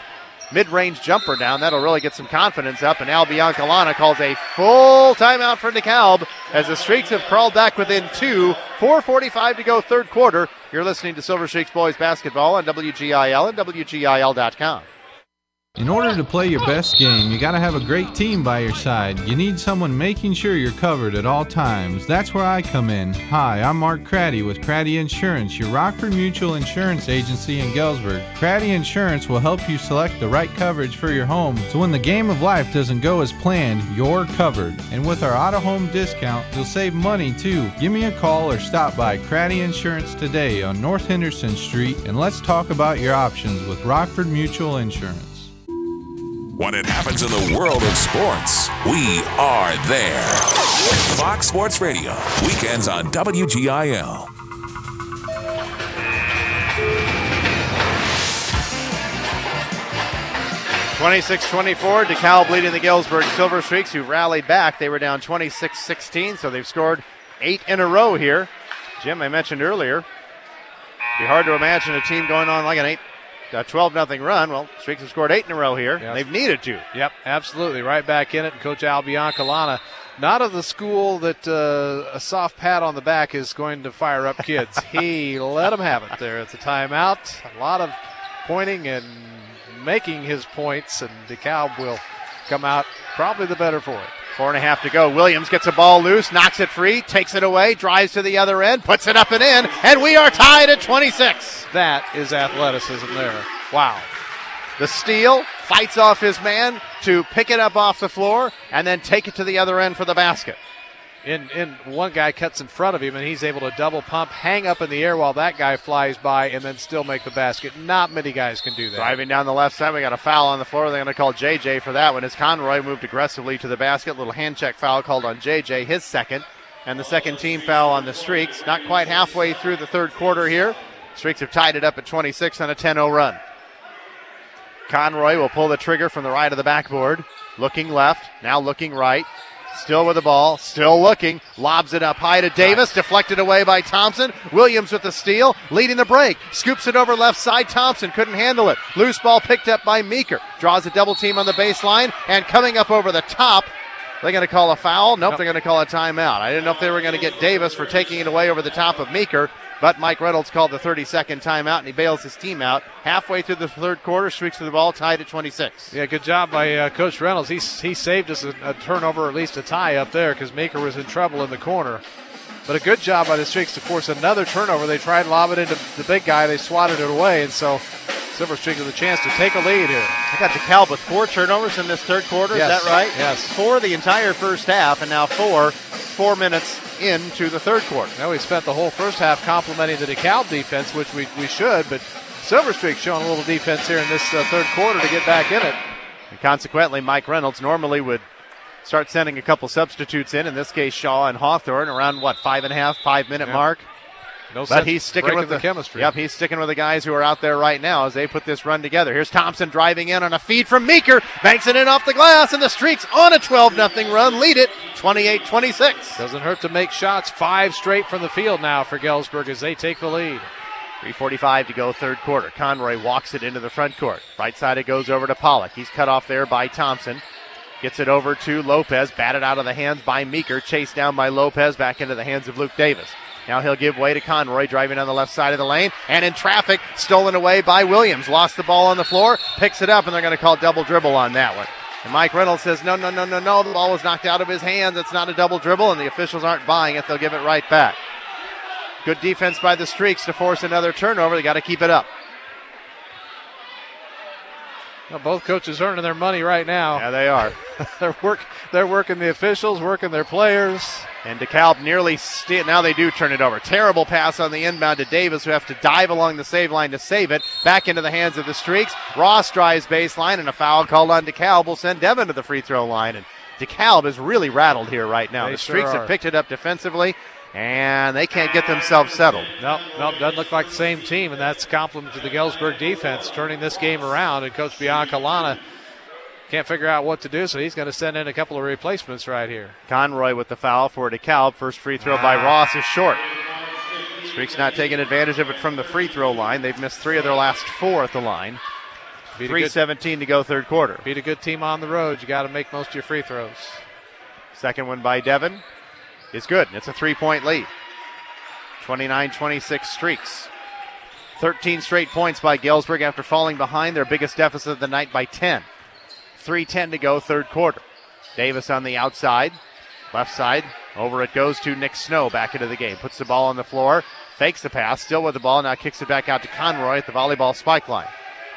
mid-range jumper down. That'll really get some confidence up, and Al Biancalana calls a full timeout for DeKalb as the Streaks have crawled back within 2. 4:45 to go, third quarter. You're listening to Silver Streaks Boys Basketball on WGIL and WGIL.com. In order to play your best game, you got to have a great team by your side. You need someone making sure you're covered at all times. That's where I come in. Hi, I'm Mark Craddy with Craddy Insurance, your Rockford Mutual Insurance Agency in Galesburg. Craddy Insurance will help you select the right coverage for your home, so when the game of life doesn't go as planned, you're covered. And with our auto home discount, you'll save money too. Give me a call or stop by Craddy Insurance today on North Henderson Street, and let's talk about your options with Rockford Mutual Insurance. When it happens in the world of sports, we are there. Fox Sports Radio, weekends on WGIL. (26-24), DeKalb leading the Galesburg Silver Streaks, who rallied back. They were down 26-16, so they've scored 8 in a row here. Jim, I mentioned earlier, it'd be hard to imagine a team going on like a 12-0 run. Well, Streaks have scored 8 in a row here. Yes. They've needed to. Yep, absolutely. Right back in it. And Coach Al Biancalana, not of the school that a soft pat on the back is going to fire up kids. He let them have it there. It's a timeout. A lot of pointing and making his points, and DeKalb will come out probably the better for it. 4.5 to go. Williams gets a ball loose, knocks it free, takes it away, drives to the other end, puts it up and in, and we are tied at 26. That is athleticism there. Wow. The steal, fights off his man to pick it up off the floor, and then take it to the other end for the basket. In one guy cuts in front of him, and he's able to double pump, hang up in the air while that guy flies by, and then still make the basket. Not many guys can do that. Driving down the left side, we got a foul on the floor. They're going to call JJ for that one as Conroy moved aggressively to the basket. Little hand check foul called on JJ, his second, and the second team foul on the Streaks. Not quite halfway through the third quarter here. Streaks have tied it up at 26 on a 10-0 run. Conroy will pull the trigger from the right of the backboard. Looking left, now looking right. Still with the ball, still looking, lobs it up high to Davis, deflected away by Thompson. Williams with the steal, leading the break, scoops it over left side. Thompson couldn't handle it. Loose ball picked up by Meeker, draws a double team on the baseline, and coming up over the top. They're going to call a foul? Nope, they're going to call a timeout. I didn't know if they were going to get Davis for taking it away over the top of Meeker, but Mike Reynolds called the 30-second timeout, and he bails his team out. Halfway through the third quarter, Streaks with the ball, tied at 26. Yeah, good job by Coach Reynolds. He saved us a turnover, or at least a tie up there, because Meeker was in trouble in the corner. But a good job by the Streaks to force another turnover. They tried to lob it into the big guy. They swatted it away, and so Silver Streaks with a chance to take a lead here. I got DeKalb with 4 turnovers in this third quarter. Yes. Is that right? Yes. 4 the entire first half, and now 4 minutes into the third quarter. Now we spent the whole first half complimenting the DeKalb defense, which we should, but Silver Streak showing a little defense here in this third quarter to get back in it. And consequently, Mike Reynolds normally would start sending a couple substitutes in this case Shaw and Hawthorne, around 5 minute mark. No but he's sticking with the chemistry. Yep, he's sticking with the guys who are out there right now as they put this run together. Here's Thompson driving in on a feed from Meeker, banks it in off the glass, and the Streaks on a 12-0 run, lead it 28-26. Doesn't hurt to make shots. 5 straight from the field now for Galesburg as they take the lead. 3:45 to go, third quarter. Conroy walks it into the front court. Right side it goes over to Pollock. He's cut off there by Thompson. Gets it over to Lopez, batted out of the hands by Meeker, chased down by Lopez, back into the hands of Luke Davis. Now he'll give way to Conroy, driving down the left side of the lane, and in traffic, stolen away by Williams. Lost the ball on the floor, picks it up, and they're going to call double dribble on that one. And Mike Reynolds says, no, the ball was knocked out of his hands. It's not a double dribble, and the officials aren't buying it. They'll give it right back. Good defense by the Streaks to force another turnover. They got to keep it up. Well, both coaches earning their money right now. Yeah, they are. They're working the officials, working their players. And DeKalb nearly now they do turn it over. Terrible pass on the inbound to Davis, who have to dive along the save line to save it. Back into the hands of the Streaks. Ross drives baseline, and a foul called on DeKalb will send Devin to the free throw line. And DeKalb is really rattled here right now. The Streaks have picked it up defensively, and they can't get themselves settled. Nope, doesn't look like the same team, and that's a compliment to the Galesburg defense turning this game around. And Coach Biancalana can't figure out what to do, so he's going to send in a couple of replacements right here. Conroy with the foul for DeKalb. First free throw by Ross is short. Streaks not taking advantage of it from the free throw line. They've missed 3 of their last 4 at the line. 3:17 to go third quarter. Beat a good team on the road. You got to make most of your free throws. Second one by Devin is good. It's a 3-point lead. 29-26 Streaks. 13 straight points by Galesburg after falling behind their biggest deficit of the night by 10. 3:10 to go third quarter. Davis on the outside. Left side. Over it goes to Nick Snow back into the game. Puts the ball on the floor. Fakes the pass. Still with the ball. Now kicks it back out to Conroy at the volleyball spike line.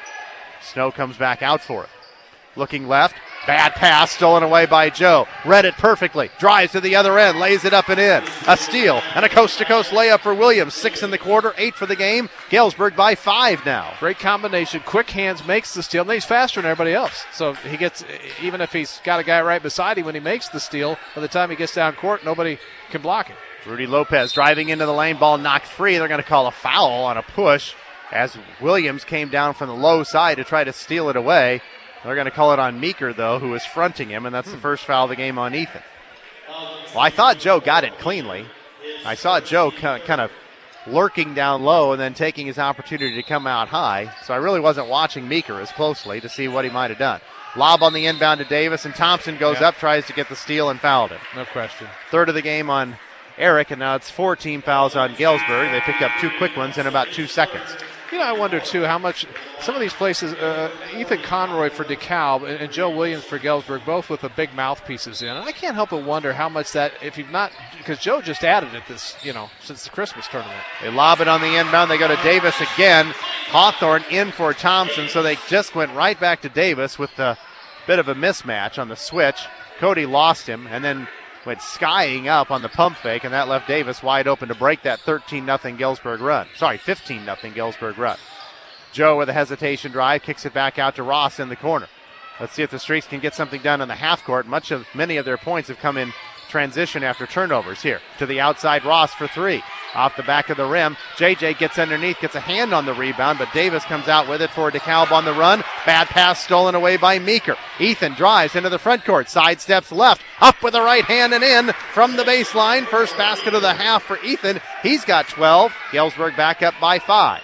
Snow comes back out for it. Looking left. Bad pass stolen away by Joe. Read it perfectly. Drives to the other end. Lays it up and in. A steal and a coast-to-coast layup for Williams. 6 in the quarter. 8 for the game. Galesburg by 5 now. Great combination. Quick hands, makes the steal. And he's faster than everybody else. So he gets, even if he's got a guy right beside him when he makes the steal, by the time he gets down court, nobody can block it. Rudy Lopez driving into the lane. Ball knocked free. They're going to call a foul on a push as Williams came down from the low side to try to steal it away. They're going to call it on Meeker, though, who is fronting him, and that's the first foul of the game on Ethan. Well, I thought Joe got it cleanly. I saw Joe kind of lurking down low and then taking his opportunity to come out high, so I really wasn't watching Meeker as closely to see what he might have done. Lob on the inbound to Davis, and Thompson goes up, tries to get the steal, and fouled him. No question. Third of the game on Eric, and now it's 4 team fouls on Galesburg. They picked up 2 quick ones in about 2 seconds. You know, I wonder, too, how much some of these places, Ethan Conroy for DeKalb and Joe Williams for Galesburg, both with the big mouthpieces in. And I can't help but wonder how much that, if you've not, because Joe just added it this, since the Christmas tournament. They lob it on the inbound. They go to Davis again. Hawthorne in for Thompson, so they just went right back to Davis with a bit of a mismatch on the switch. Cody lost him and then went skying up on the pump fake, and that left Davis wide open to break that 13-0 Galesburg run. Sorry, 15-0 Galesburg run. Joe with a hesitation drive, kicks it back out to Ross in the corner. Let's see if the Streaks can get something done on the half court. Many of their points have come in transition after turnovers here. To the outside, Ross for 3. Off the back of the rim, JJ gets underneath, gets a hand on the rebound, but Davis comes out with it for DeKalb on the run. Bad pass stolen away by Meeker. Ethan drives into the front court, sidesteps left, up with the right hand and in from the baseline. First basket of the half for Ethan. He's got 12. Galesburg back up by 5.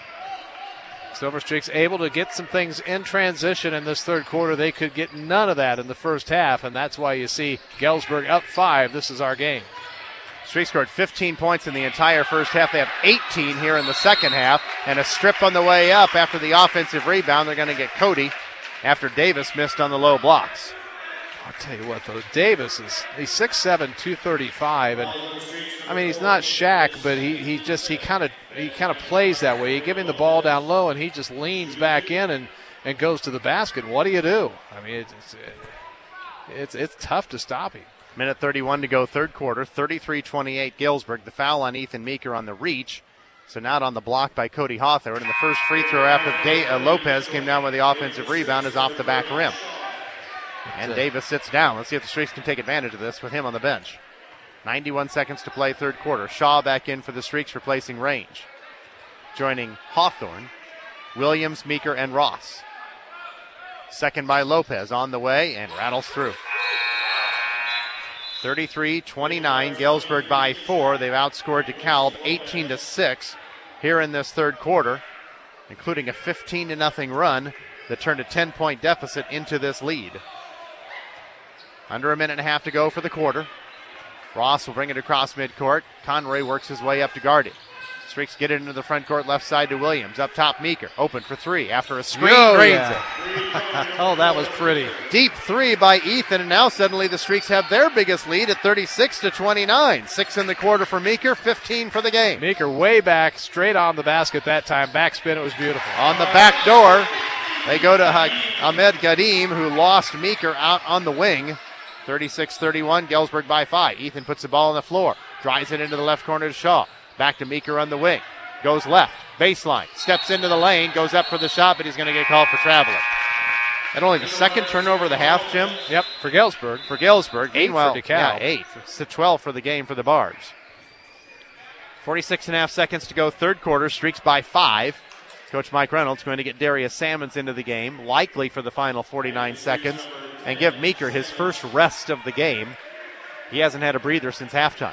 Silver Streaks able to get some things in transition in this third quarter. They could get none of that in the first half, and that's why you see Galesburg up 5. This is our game. Streaks scored 15 points in the entire first half. They have 18 here in the second half, and a strip on the way up after the offensive rebound. They're going to get Cody after Davis missed on the low blocks. I'll tell you what, though, Davis he's 6'7", 235, and I mean he's not Shaq, but he kind of plays that way. You give him the ball down low, and he just leans back in and goes to the basket. What do you do? I mean it's tough to stop him. Minute 31 to go third quarter, 33-28 Galesburg. The foul on Ethan Meeker on the reach. So not on the block by Cody Hawthorne. And the first free throw after Lopez came down with the offensive rebound is off the back rim. And Davis sits down. Let's see if the Streaks can take advantage of this with him on the bench. 91 seconds to play third quarter. Shaw back in for the Streaks, replacing Range. Joining Hawthorne, Williams, Meeker, and Ross. Second by Lopez on the way and rattles through. 33-29, Galesburg by 4. They've outscored DeKalb 18-6 here in this third quarter, including a 15-0 run that turned a 10-point deficit into this lead. Under a minute and a half to go for the quarter. Ross will bring it across midcourt. Conroy works his way up to guard it. Streaks get it into the front court, left side to Williams. Up top, Meeker. Open for 3 after a screen. Drains it. Oh, that was pretty. Deep 3 by Ethan, and now suddenly the Streaks have their biggest lead at 36-29. 6 in the quarter for Meeker, 15 for the game. Meeker way back, straight on the basket that time. Backspin, it was beautiful. On the back door, they go to Ahmed Gadim, who lost Meeker out on the wing. 36-31, Galesburg by 5. Ethan puts the ball on the floor, drives it into the left corner to Shaw. Back to Meeker on the wing. Goes left. Baseline. Steps into the lane. Goes up for the shot, but he's going to get called for traveling. And only the second turnover of the half, Jim? Yep, for Galesburg. For Galesburg. 8 Meanwhile, for DeKalb. Yeah, 8. It's 12 for the game for the Barbs. 46.5 seconds to go third quarter. Streaks by 5. Coach Mike Reynolds going to get Darius Salmons into the game, likely for the final 49 seconds, and give Meeker his first rest of the game. He hasn't had a breather since halftime.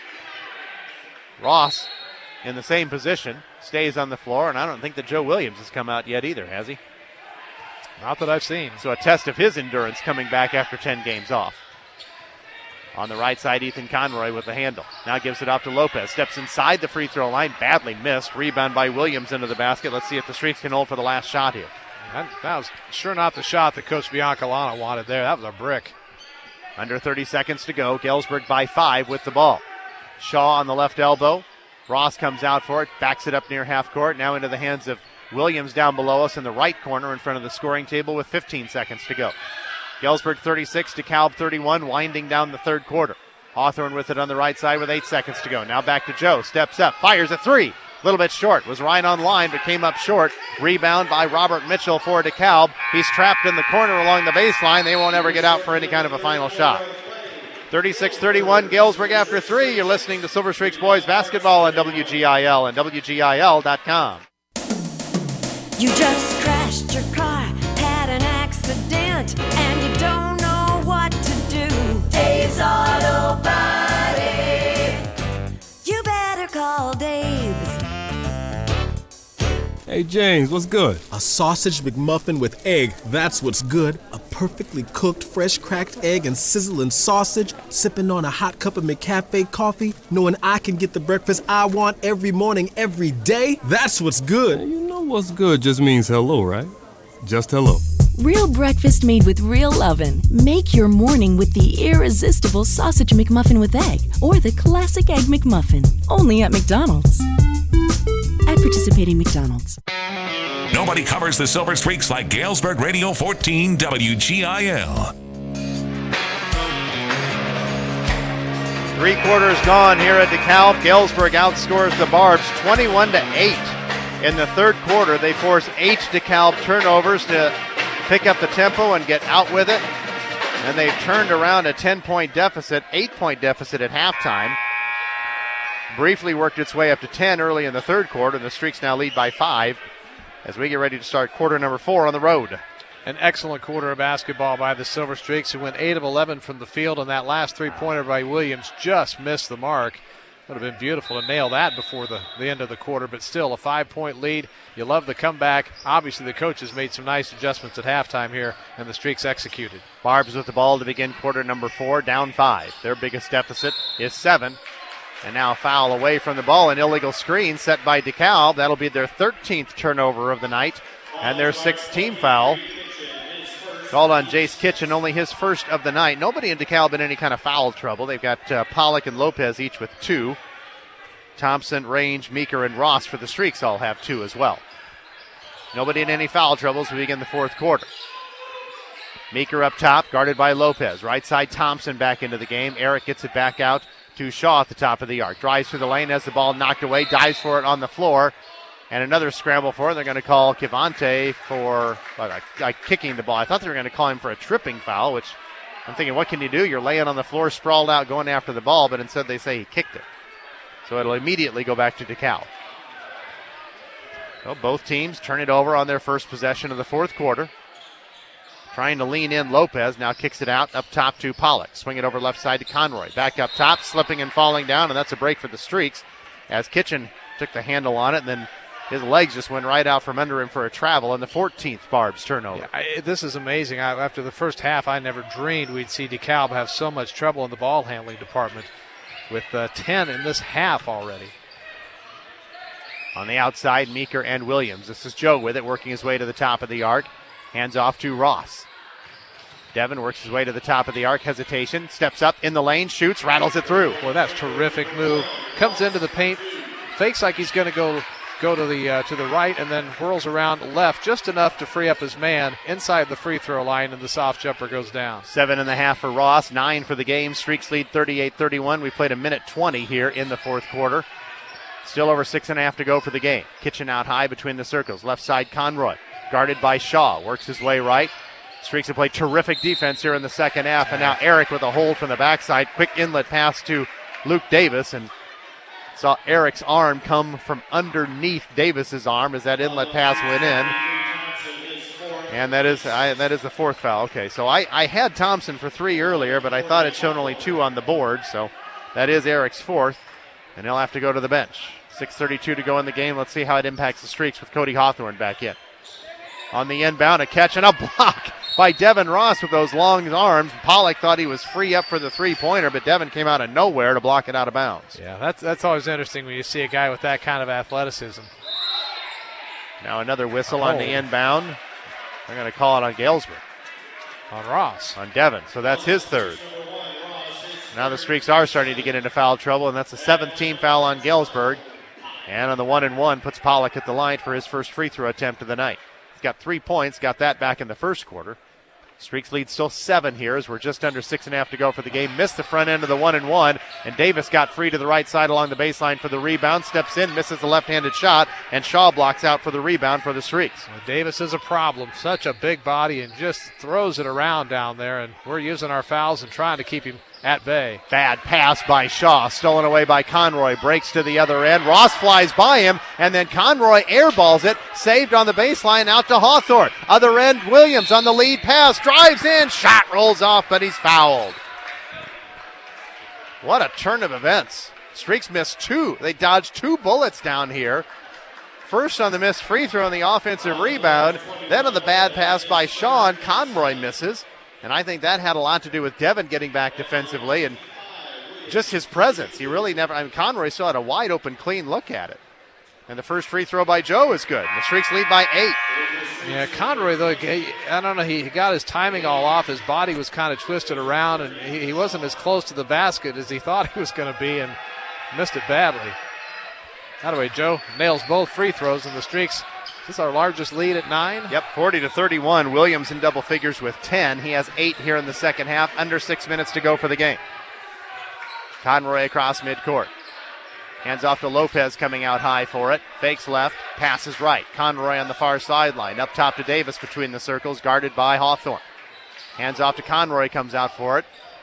Ross in the same position, stays on the floor, and I don't think that Joe Williams has come out yet either, has he? Not that I've seen. So a test of his endurance coming back after 10 games off. On the right side, Ethan Conroy with the handle. Now gives it off to Lopez. Steps inside the free throw line. Badly missed. Rebound by Williams into the basket. Let's see if the Streaks can hold for the last shot here. That was sure not the shot that Coach Biancalana wanted there. That was a brick. Under 30 seconds to go. Galesburg by 5 with the ball. Shaw on the left elbow. Ross comes out for it. Backs it up near half court. Now into the hands of Williams down below us in the right corner in front of the scoring table with 15 seconds to go. Galesburg 36, DeKalb 31, winding down the third quarter. Hawthorne with it on the right side with 8 seconds to go. Now back to Joe. Steps up. Fires a three. A little bit short. Was right on line, but came up short. Rebound by Robert Mitchell for DeKalb. He's trapped in the corner along the baseline. They won't ever get out for any kind of a final shot. 36-31, Galesburg after 3. You're listening to Silver Streaks Boys Basketball on WGIL and WGIL.com. You just crashed your car, had an accident, and you don't know what to do. Dave's Auto Body. You better call Dave's. Hey, James, what's good? A sausage McMuffin with egg, that's what's good. A perfectly cooked, fresh cracked egg and sizzling sausage, sipping on a hot cup of McCafe coffee, knowing I can get the breakfast I want every morning, every day. That's what's good. You know what's good just means hello, right? Just hello. Real breakfast made with real lovin'. Make your morning with the irresistible sausage McMuffin with egg or the classic egg McMuffin. Only at McDonald's. At participating McDonald's. Nobody covers the Silver Streaks like Galesburg Radio 14 WGIL. 3 quarters gone here at DeKalb. Galesburg outscores the Barbs 21-8. In the third quarter, they force 8 DeKalb turnovers to pick up the tempo and get out with it. And they've turned around a 10-point deficit, 8-point deficit at halftime. Briefly worked its way up to 10 early in the third quarter, and the Streaks now lead by 5 as we get ready to start quarter number 4 on the road. An excellent quarter of basketball by the Silver Streaks, who went 8 of 11 from the field, and that last three-pointer by Williams just missed the mark. Would have been beautiful to nail that before the end of the quarter, but still a 5-point lead. You love the comeback. Obviously, the coaches made some nice adjustments at halftime here, and the Streaks executed. Barbs with the ball to begin quarter number 4, down 5. Their biggest deficit is 7. And now a foul away from the ball, an illegal screen set by DeKalb. That'll be their 13th turnover of the night and their 6th team foul. Called on Jace Kitchen, only his first of the night. Nobody in DeKalb in any kind of foul trouble. They've got Pollock and Lopez each with 2. Thompson, Range, Meeker, and Ross for the Streaks all have 2 as well. Nobody in any foul trouble as we begin the fourth quarter. Meeker up top, guarded by Lopez. Right side, Thompson back into the game. Eric gets it back out to Shaw at the top of the arc. Drives through the lane, has the ball knocked away, dives for it on the floor. And another scramble for it. They're going to call Kivante for kicking the ball. I thought they were going to call him for a tripping foul, which I'm thinking, what can you do? You're laying on the floor, sprawled out, going after the ball, but instead they say he kicked it. So it'll immediately go back to DeKalb. So both teams turn it over on their first possession of the fourth quarter. Trying to lean in, Lopez now kicks it out up top to Pollock. Swing it over left side to Conroy. Back up top, slipping and falling down, and that's a break for the Streaks as Kitchen took the handle on it, and then his legs just went right out from under him for a travel, and the 14th Barbs turnover. Yeah, this is amazing. After the first half, I never dreamed we'd see DeKalb have so much trouble in the ball handling department with 10 in this half already. On the outside, Meeker and Williams. This is Joe with it, working his way to the top of the arc. Hands off to Ross. Devin works his way to the top of the arc. Hesitation. Steps up in the lane. Shoots. Rattles it through. Boy, that's a terrific move. Comes into the paint. Fakes like he's going to go to the right, and then whirls around left just enough to free up his man inside the free throw line, and the soft jumper goes down. 7.5 for Ross. 9 for the game. Streaks lead 38-31. We played a minute 20 here in the fourth quarter. Still over 6.5 to go for the game. Kitchen out high between the circles. Left side, Conroy. Guarded by Shaw. Works his way right. Streaks have played terrific defense here in the second half, and now Eric with a hold from the backside. Quick inlet pass to Luke Davis, and saw Eric's arm come from underneath Davis's arm as that inlet pass went in. And that is the fourth foul. Okay, so I had Thompson for 3 earlier, but I thought it showed only 2 on the board, so that is Eric's fourth, and he'll have to go to the bench. 6:32 to go in the game. Let's see how it impacts the Streaks with Cody Hawthorne back in. On the inbound, a catch and a block by Devin Ross with those long arms. Pollock thought he was free up for the three-pointer, but Devin came out of nowhere to block it out of bounds. Yeah, that's always interesting when you see a guy with that kind of athleticism. Now another whistle on the inbound. They're going to call it on Galesburg. On Ross. On Devin, so that's his third. Now the Streaks are starting to get into foul trouble, and that's the 7th team foul on Galesburg. And on the 1-and-1, puts Pollock at the line for his first free throw attempt of the night. He's got 3 points, got that back in the first quarter. Streaks lead still 7 here as we're just under 6.5 to go for the game. Missed the front end of the 1-and-1, and Davis got free to the right side along the baseline for the rebound. Steps in, misses the left-handed shot, and Shaw blocks out for the rebound for the Streaks. Well, Davis is a problem. Such a big body and just throws it around down there, and we're using our fouls and trying to keep him at bay. Bad pass by Shaw, stolen away by Conroy, breaks to the other end. Ross flies by him, and then Conroy airballs it, saved on the baseline out to Hawthorne. Other end, Williams on the lead pass, drives in, shot rolls off, but he's fouled. What a turn of events. Streaks missed 2. They dodged 2 bullets down here. First on the missed free throw on the offensive rebound, then on the bad pass by Shaw, and Conroy misses. And I think that had a lot to do with Devin getting back defensively and just his presence. He really never, Conroy still had a wide open, clean look at it. And the first free throw by Joe is good. The Streaks lead by 8. Yeah, Conroy, though, I don't know, he got his timing all off. His body was kind of twisted around, and he wasn't as close to the basket as he thought he was going to be and missed it badly. Anyway, Joe nails both free throws, and the Streaks, this is our largest lead at 9. Yep, 40-31. Williams in double figures with 10. He has 8 here in the second half. Under 6 minutes to go for the game. Conroy across midcourt. Hands off to Lopez, coming out high for it. Fakes left, passes right. Conroy on the far sideline. Up top to Davis between the circles, guarded by Hawthorne. Hands off to Conroy, comes out for it.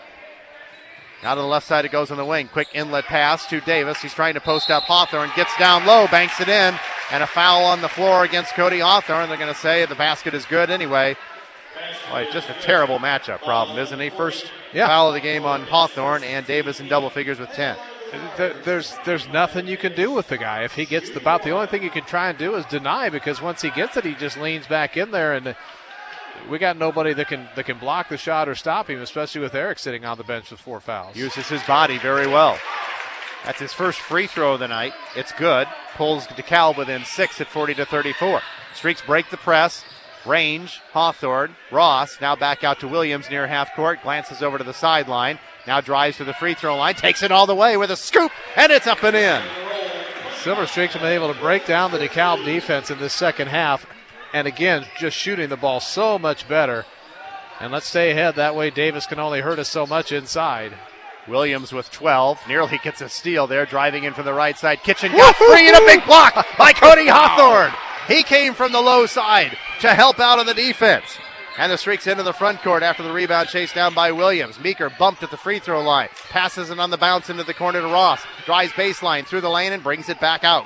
Now to the left side it goes on the wing. Quick inlet pass to Davis. He's trying to post up Hawthorne. Gets down low, banks it in. And a foul on the floor against Cody Hawthorne. They're going to say the basket is good anyway. Boy, just a terrible matchup problem, isn't he? First foul of the game on Hawthorne, and Davis in double figures with 10. There's nothing you can do with the guy. If he gets the bout, the only thing you can try and do is deny, because once he gets it, he just leans back in there, and we got nobody that can block the shot or stop him, especially with Eric sitting on the bench with 4 fouls. Uses his body very well. That's his first free throw of the night. It's good. Pulls DeKalb within 6 at 40-34. Streaks break the press. Range, Hawthorne, Ross, now back out to Williams near half court. Glances over to the sideline. Now drives to the free throw line. Takes it all the way with a scoop, and it's up and in. Silver Streaks have been able to break down the DeKalb defense in this second half. And again, just shooting the ball so much better. And let's stay ahead. That way Davis can only hurt us so much inside. Williams with 12. Nearly gets a steal there, driving in from the right side. Kitchen got free, and a big block by Cody Hawthorne. He came from the low side to help out on the defense. And the Streaks into the front court after the rebound chased down by Williams. Meeker bumped at the free throw line. Passes it on the bounce into the corner to Ross. Drives baseline through the lane and brings it back out.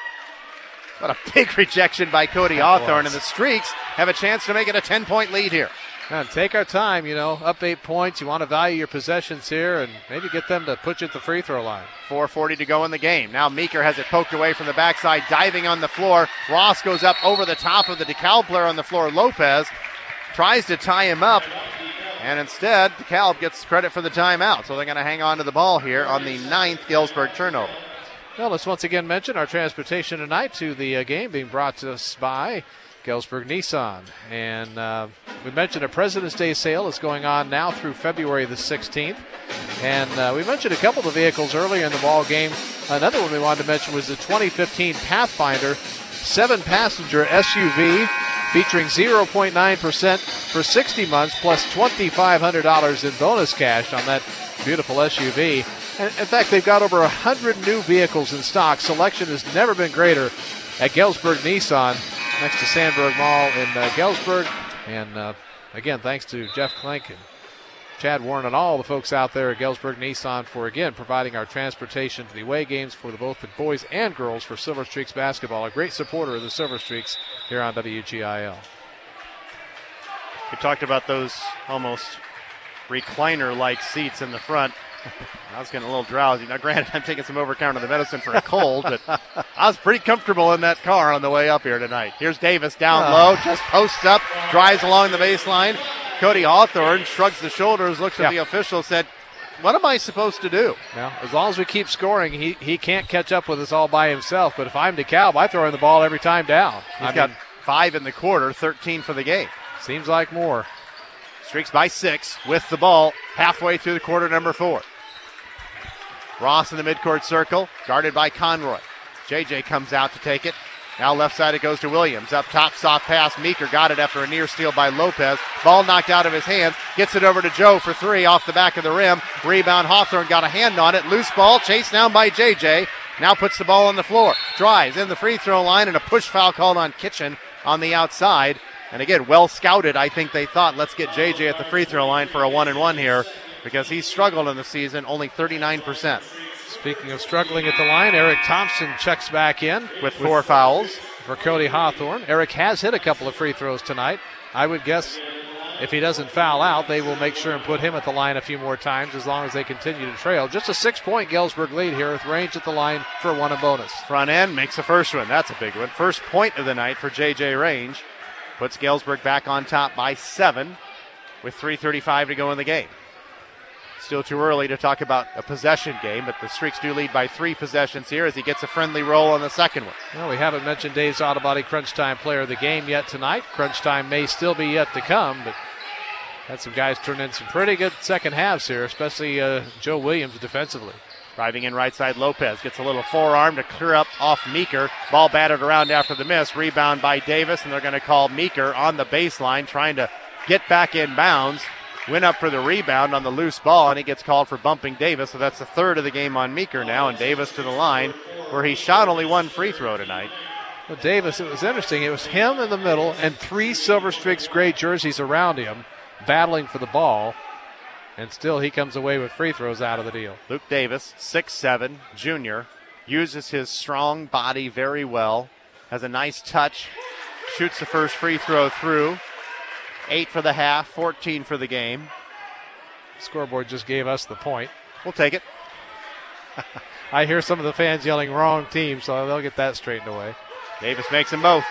What a big rejection by Cody Hawthorne. And the Streaks have a chance to make it a 10-point lead here. And take our time, up 8 points. You want to value your possessions here and maybe get them to put you at the free throw line. 4:40 to go in the game. Now Meeker has it poked away from the backside, diving on the floor. Ross goes up over the top of the DeKalb player on the floor. Lopez tries to tie him up, and instead DeKalb gets credit for the timeout. So they're going to hang on to the ball here on the 9th Galesburg turnover. Well, let's once again mention our transportation tonight to the game being brought to us by Galesburg Nissan. And we mentioned a President's Day sale is going on now through February the 16th. And we mentioned a couple of the vehicles earlier in the ball game. Another one we wanted to mention was the 2015 Pathfinder 7-passenger SUV featuring 0.9% for 60 months plus $2,500 in bonus cash on that beautiful SUV. And in fact, they've got over 100 new vehicles in stock. Selection has never been greater at Galesburg Nissan, next to Sandberg Mall in Galesburg. And again, thanks to Jeff Klink and Chad Warren and all the folks out there at Galesburg Nissan for, again, providing our transportation to the away games for both the boys and girls for Silver Streaks basketball. A great supporter of the Silver Streaks here on WGIL. We talked about those almost recliner-like seats in the front. I was getting a little drowsy. Now, granted, I'm taking some over-counter medicine for a cold, but I was pretty comfortable in that car on the way up here tonight. Here's Davis down low, just posts up, drives along the baseline. Cody Hawthorne shrugs the shoulders, looks at the official, said, what am I supposed to do? Now, as long as we keep scoring, he can't catch up with us all by himself. But if I'm DeKalb, I throw him the ball every time down. He's got 5 in the quarter, 13 for the game. Seems like more. Streaks by 6 with the ball halfway through the quarter number 4. Ross in the midcourt circle, guarded by Conroy. JJ comes out to take it. Now left side it goes to Williams. Up top, soft pass. Meeker got it after a near steal by Lopez. Ball knocked out of his hands. Gets it over to Joe for 3 off the back of the rim. Rebound, Hawthorne got a hand on it. Loose ball, chased down by JJ. Now puts the ball on the floor. Drives in the free throw line, and a push foul called on Kitchen on the outside. And again, well scouted. I think they thought, let's get JJ at the free throw line for a 1-and-1 here, because he's struggled in the season, only 39%. Speaking of struggling at the line, Eric Thompson checks back in with 4 fouls for Cody Hawthorne. Eric has hit a couple of free throws tonight. I would guess if he doesn't foul out, they will make sure and put him at the line a few more times as long as they continue to trail. Just a 6-point Galesburg lead here with Range at the line for a 1 and bonus. Front end makes the first one. That's a big one. First point of the night for J.J. Range. Puts Galesburg back on top by 7 with 3:35 to go in the game. Still too early to talk about a possession game, but the Streaks do lead by 3 possessions here as he gets a friendly roll on the second one. Well, we haven't mentioned Dave's Auto Body Crunch Time player of the game yet tonight. Crunch Time may still be yet to come, but had some guys turn in some pretty good second halves here, especially Joe Williams defensively. Driving in right side, Lopez gets a little forearm to clear up off Meeker. Ball batted around after the miss. Rebound by Davis, and they're going to call Meeker on the baseline, trying to get back in bounds. Went up for the rebound on the loose ball, and he gets called for bumping Davis. So that's the third of the game on Meeker now, and Davis to the line, where he shot only 1 free throw tonight. Well, Davis, it was interesting. It was him in the middle and 3 Silver Streaks gray jerseys around him battling for the ball. And still he comes away with free throws out of the deal. Luke Davis, 6'7", junior, uses his strong body very well, has a nice touch, shoots the first free throw through. 8 for the half, 14 for the game. Scoreboard just gave us the point. We'll take it. I hear some of the fans yelling wrong team, so they'll get that straightened away. Davis makes them both.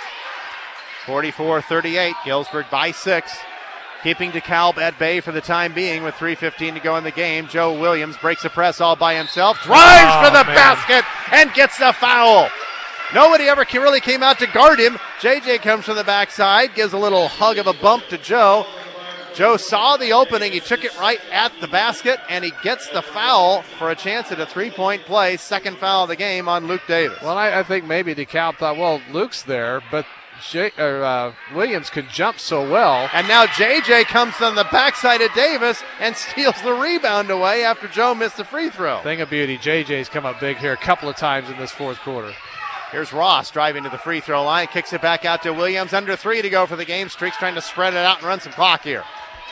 44-38, Galesburg by 6. Keeping DeKalb at bay for the time being with 3:15 to go in the game. Joe Williams breaks a press all by himself, drives for the basket, and gets the foul. Nobody ever really came out to guard him. JJ comes from the backside, gives a little hug of a bump to Joe. Joe saw the opening. He took it right at the basket, and he gets the foul for a chance at a 3-point play. Second foul of the game on Luke Davis. Well, I think maybe DeKalb thought, well, Luke's there, but Williams can jump so well. And now JJ comes on the backside of Davis and steals the rebound away after Joe missed the free throw. Thing of beauty, JJ's come up big here a couple of times in this fourth quarter. Here's Ross driving to the free throw line, kicks it back out to Williams. Under 3 to go for the game. Streaks trying to spread it out and run some clock here.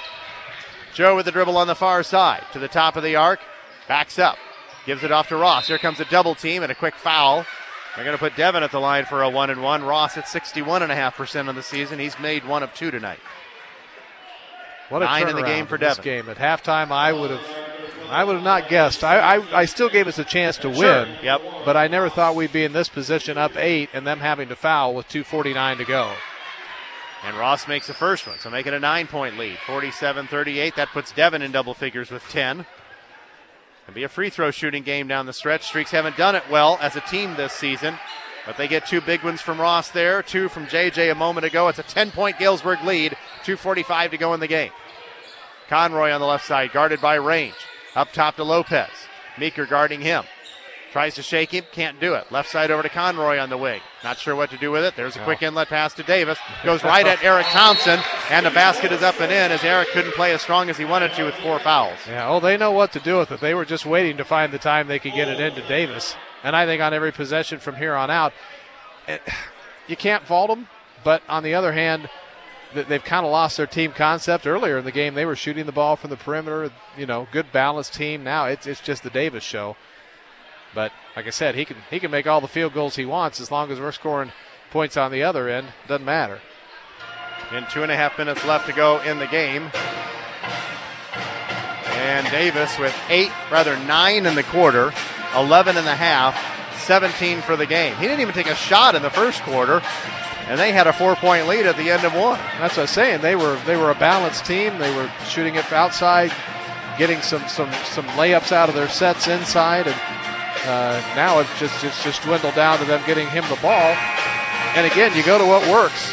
Joe with the dribble on the far side to the top of the arc, backs up, gives it off to Ross. Here comes a double team and a quick foul. They're going to put Devin at the line for a 1-and-1. Ross at 61.5% on the season. He's made 1 of 2 tonight. What a 9 in the game for Devin. Game at halftime, I would have not guessed. I still gave us a chance to Sure. win. Yep. But I never thought we'd be in this position, up 8, and them having to foul with 2:49 to go. And Ross makes the first one, so make it a 9-point lead. 47-38. That puts Devin in double figures with 10. It'll be a free throw shooting game down the stretch. Streaks haven't done it well as a team this season, but they get 2 big ones from Ross there, 2 from JJ a moment ago. It's a 10-point Galesburg lead, 2:45 to go in the game. Conroy on the left side, guarded by Range. Up top to Lopez. Meeker guarding him. Tries to shake him, can't do it. Left side over to Conroy on the wing. Not sure what to do with it. There's a quick inlet pass to Davis. Goes right at Eric Thompson, and the basket is up and in as Eric couldn't play as strong as he wanted to with 4 fouls. Yeah, they know what to do with it. They were just waiting to find the time they could get it into Davis. And I think on every possession from here on out, you can't fault them, but on the other hand, they've kind of lost their team concept. Earlier in the game, they were shooting the ball from the perimeter, good balanced team. Now it's just the Davis show. But like I said, he can make all the field goals he wants as long as we're scoring points on the other end. Doesn't matter. And 2.5 minutes left to go in the game. And Davis with 9 in the quarter, 11 in the half, 17 for the game. He didn't even take a shot in the first quarter, and they had a 4-point lead at the end of one. That's what I was saying. They were a balanced team. They were shooting it outside, getting some layups out of their sets inside, and now it's just dwindled down to them getting him the ball. And again, you go to what works.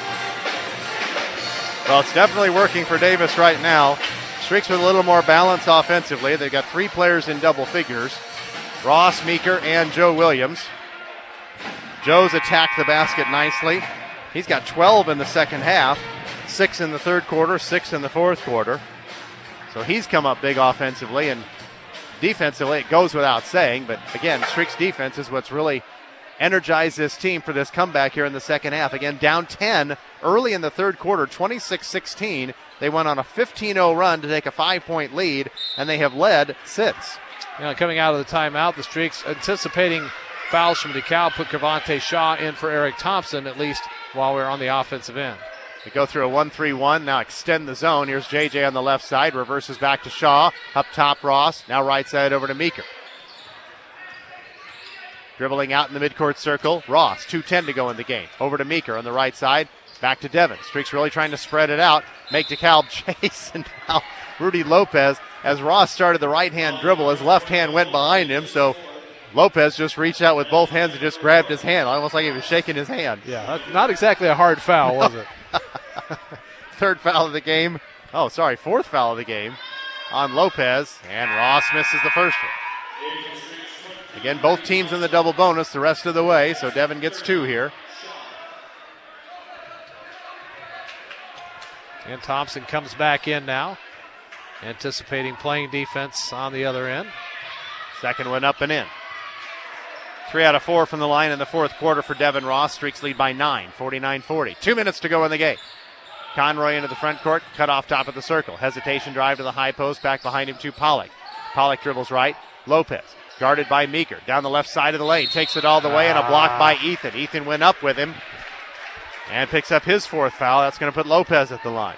Well, it's definitely working for Davis right now. Streaks with a little more balance offensively. They've got 3 players in double figures, Ross, Meeker, and Joe Williams. Joe's attacked the basket nicely. He's got 12 in the second half, 6 in the third quarter, 6 in the fourth quarter. So he's come up big offensively, and defensively it goes without saying. But again, Streaks' defense is what's really energized this team for this comeback here in the second half. Again, down 10 early in the third quarter, 26-16. They went on a 15-0 run to take a 5-point lead, and they have led since. Coming out of the timeout, the Streaks anticipating fouls from DeKalb put Cavante Shaw in for Eric Thompson, at least while we're on the offensive end. They go through a 1-3-1, now extend the zone. Here's JJ on the left side, reverses back to Shaw, up top Ross, now right side over to Meeker. Dribbling out in the midcourt circle, Ross, 2:10 to go in the game. Over to Meeker on the right side, back to Devin. Streaks really trying to spread it out, make DeKalb chase, and now Rudy Lopez, as Ross started the right-hand dribble, his left hand went behind him, so Lopez just reached out with both hands and just grabbed his hand, almost like he was shaking his hand. Yeah, not exactly a hard foul, was it? Third foul of the game. Oh, sorry, fourth foul of the game on Lopez, and Ross misses the first one. Again, both teams in the double bonus the rest of the way, so Devin gets 2 here. And Thompson comes back in now, anticipating playing defense on the other end. Second one up and in. 3 out of 4 from the line in the fourth quarter for Devin Ross. Streaks lead by 9, 49-40. 2 minutes to go in the game. Conroy into the front court, cut off top of the circle. Hesitation drive to the high post, back behind him to Pollock. Pollock dribbles right. Lopez, guarded by Meeker, down the left side of the lane. Takes it all the way, and a block by Ethan. Ethan went up with him and picks up his fourth foul. That's going to put Lopez at the line.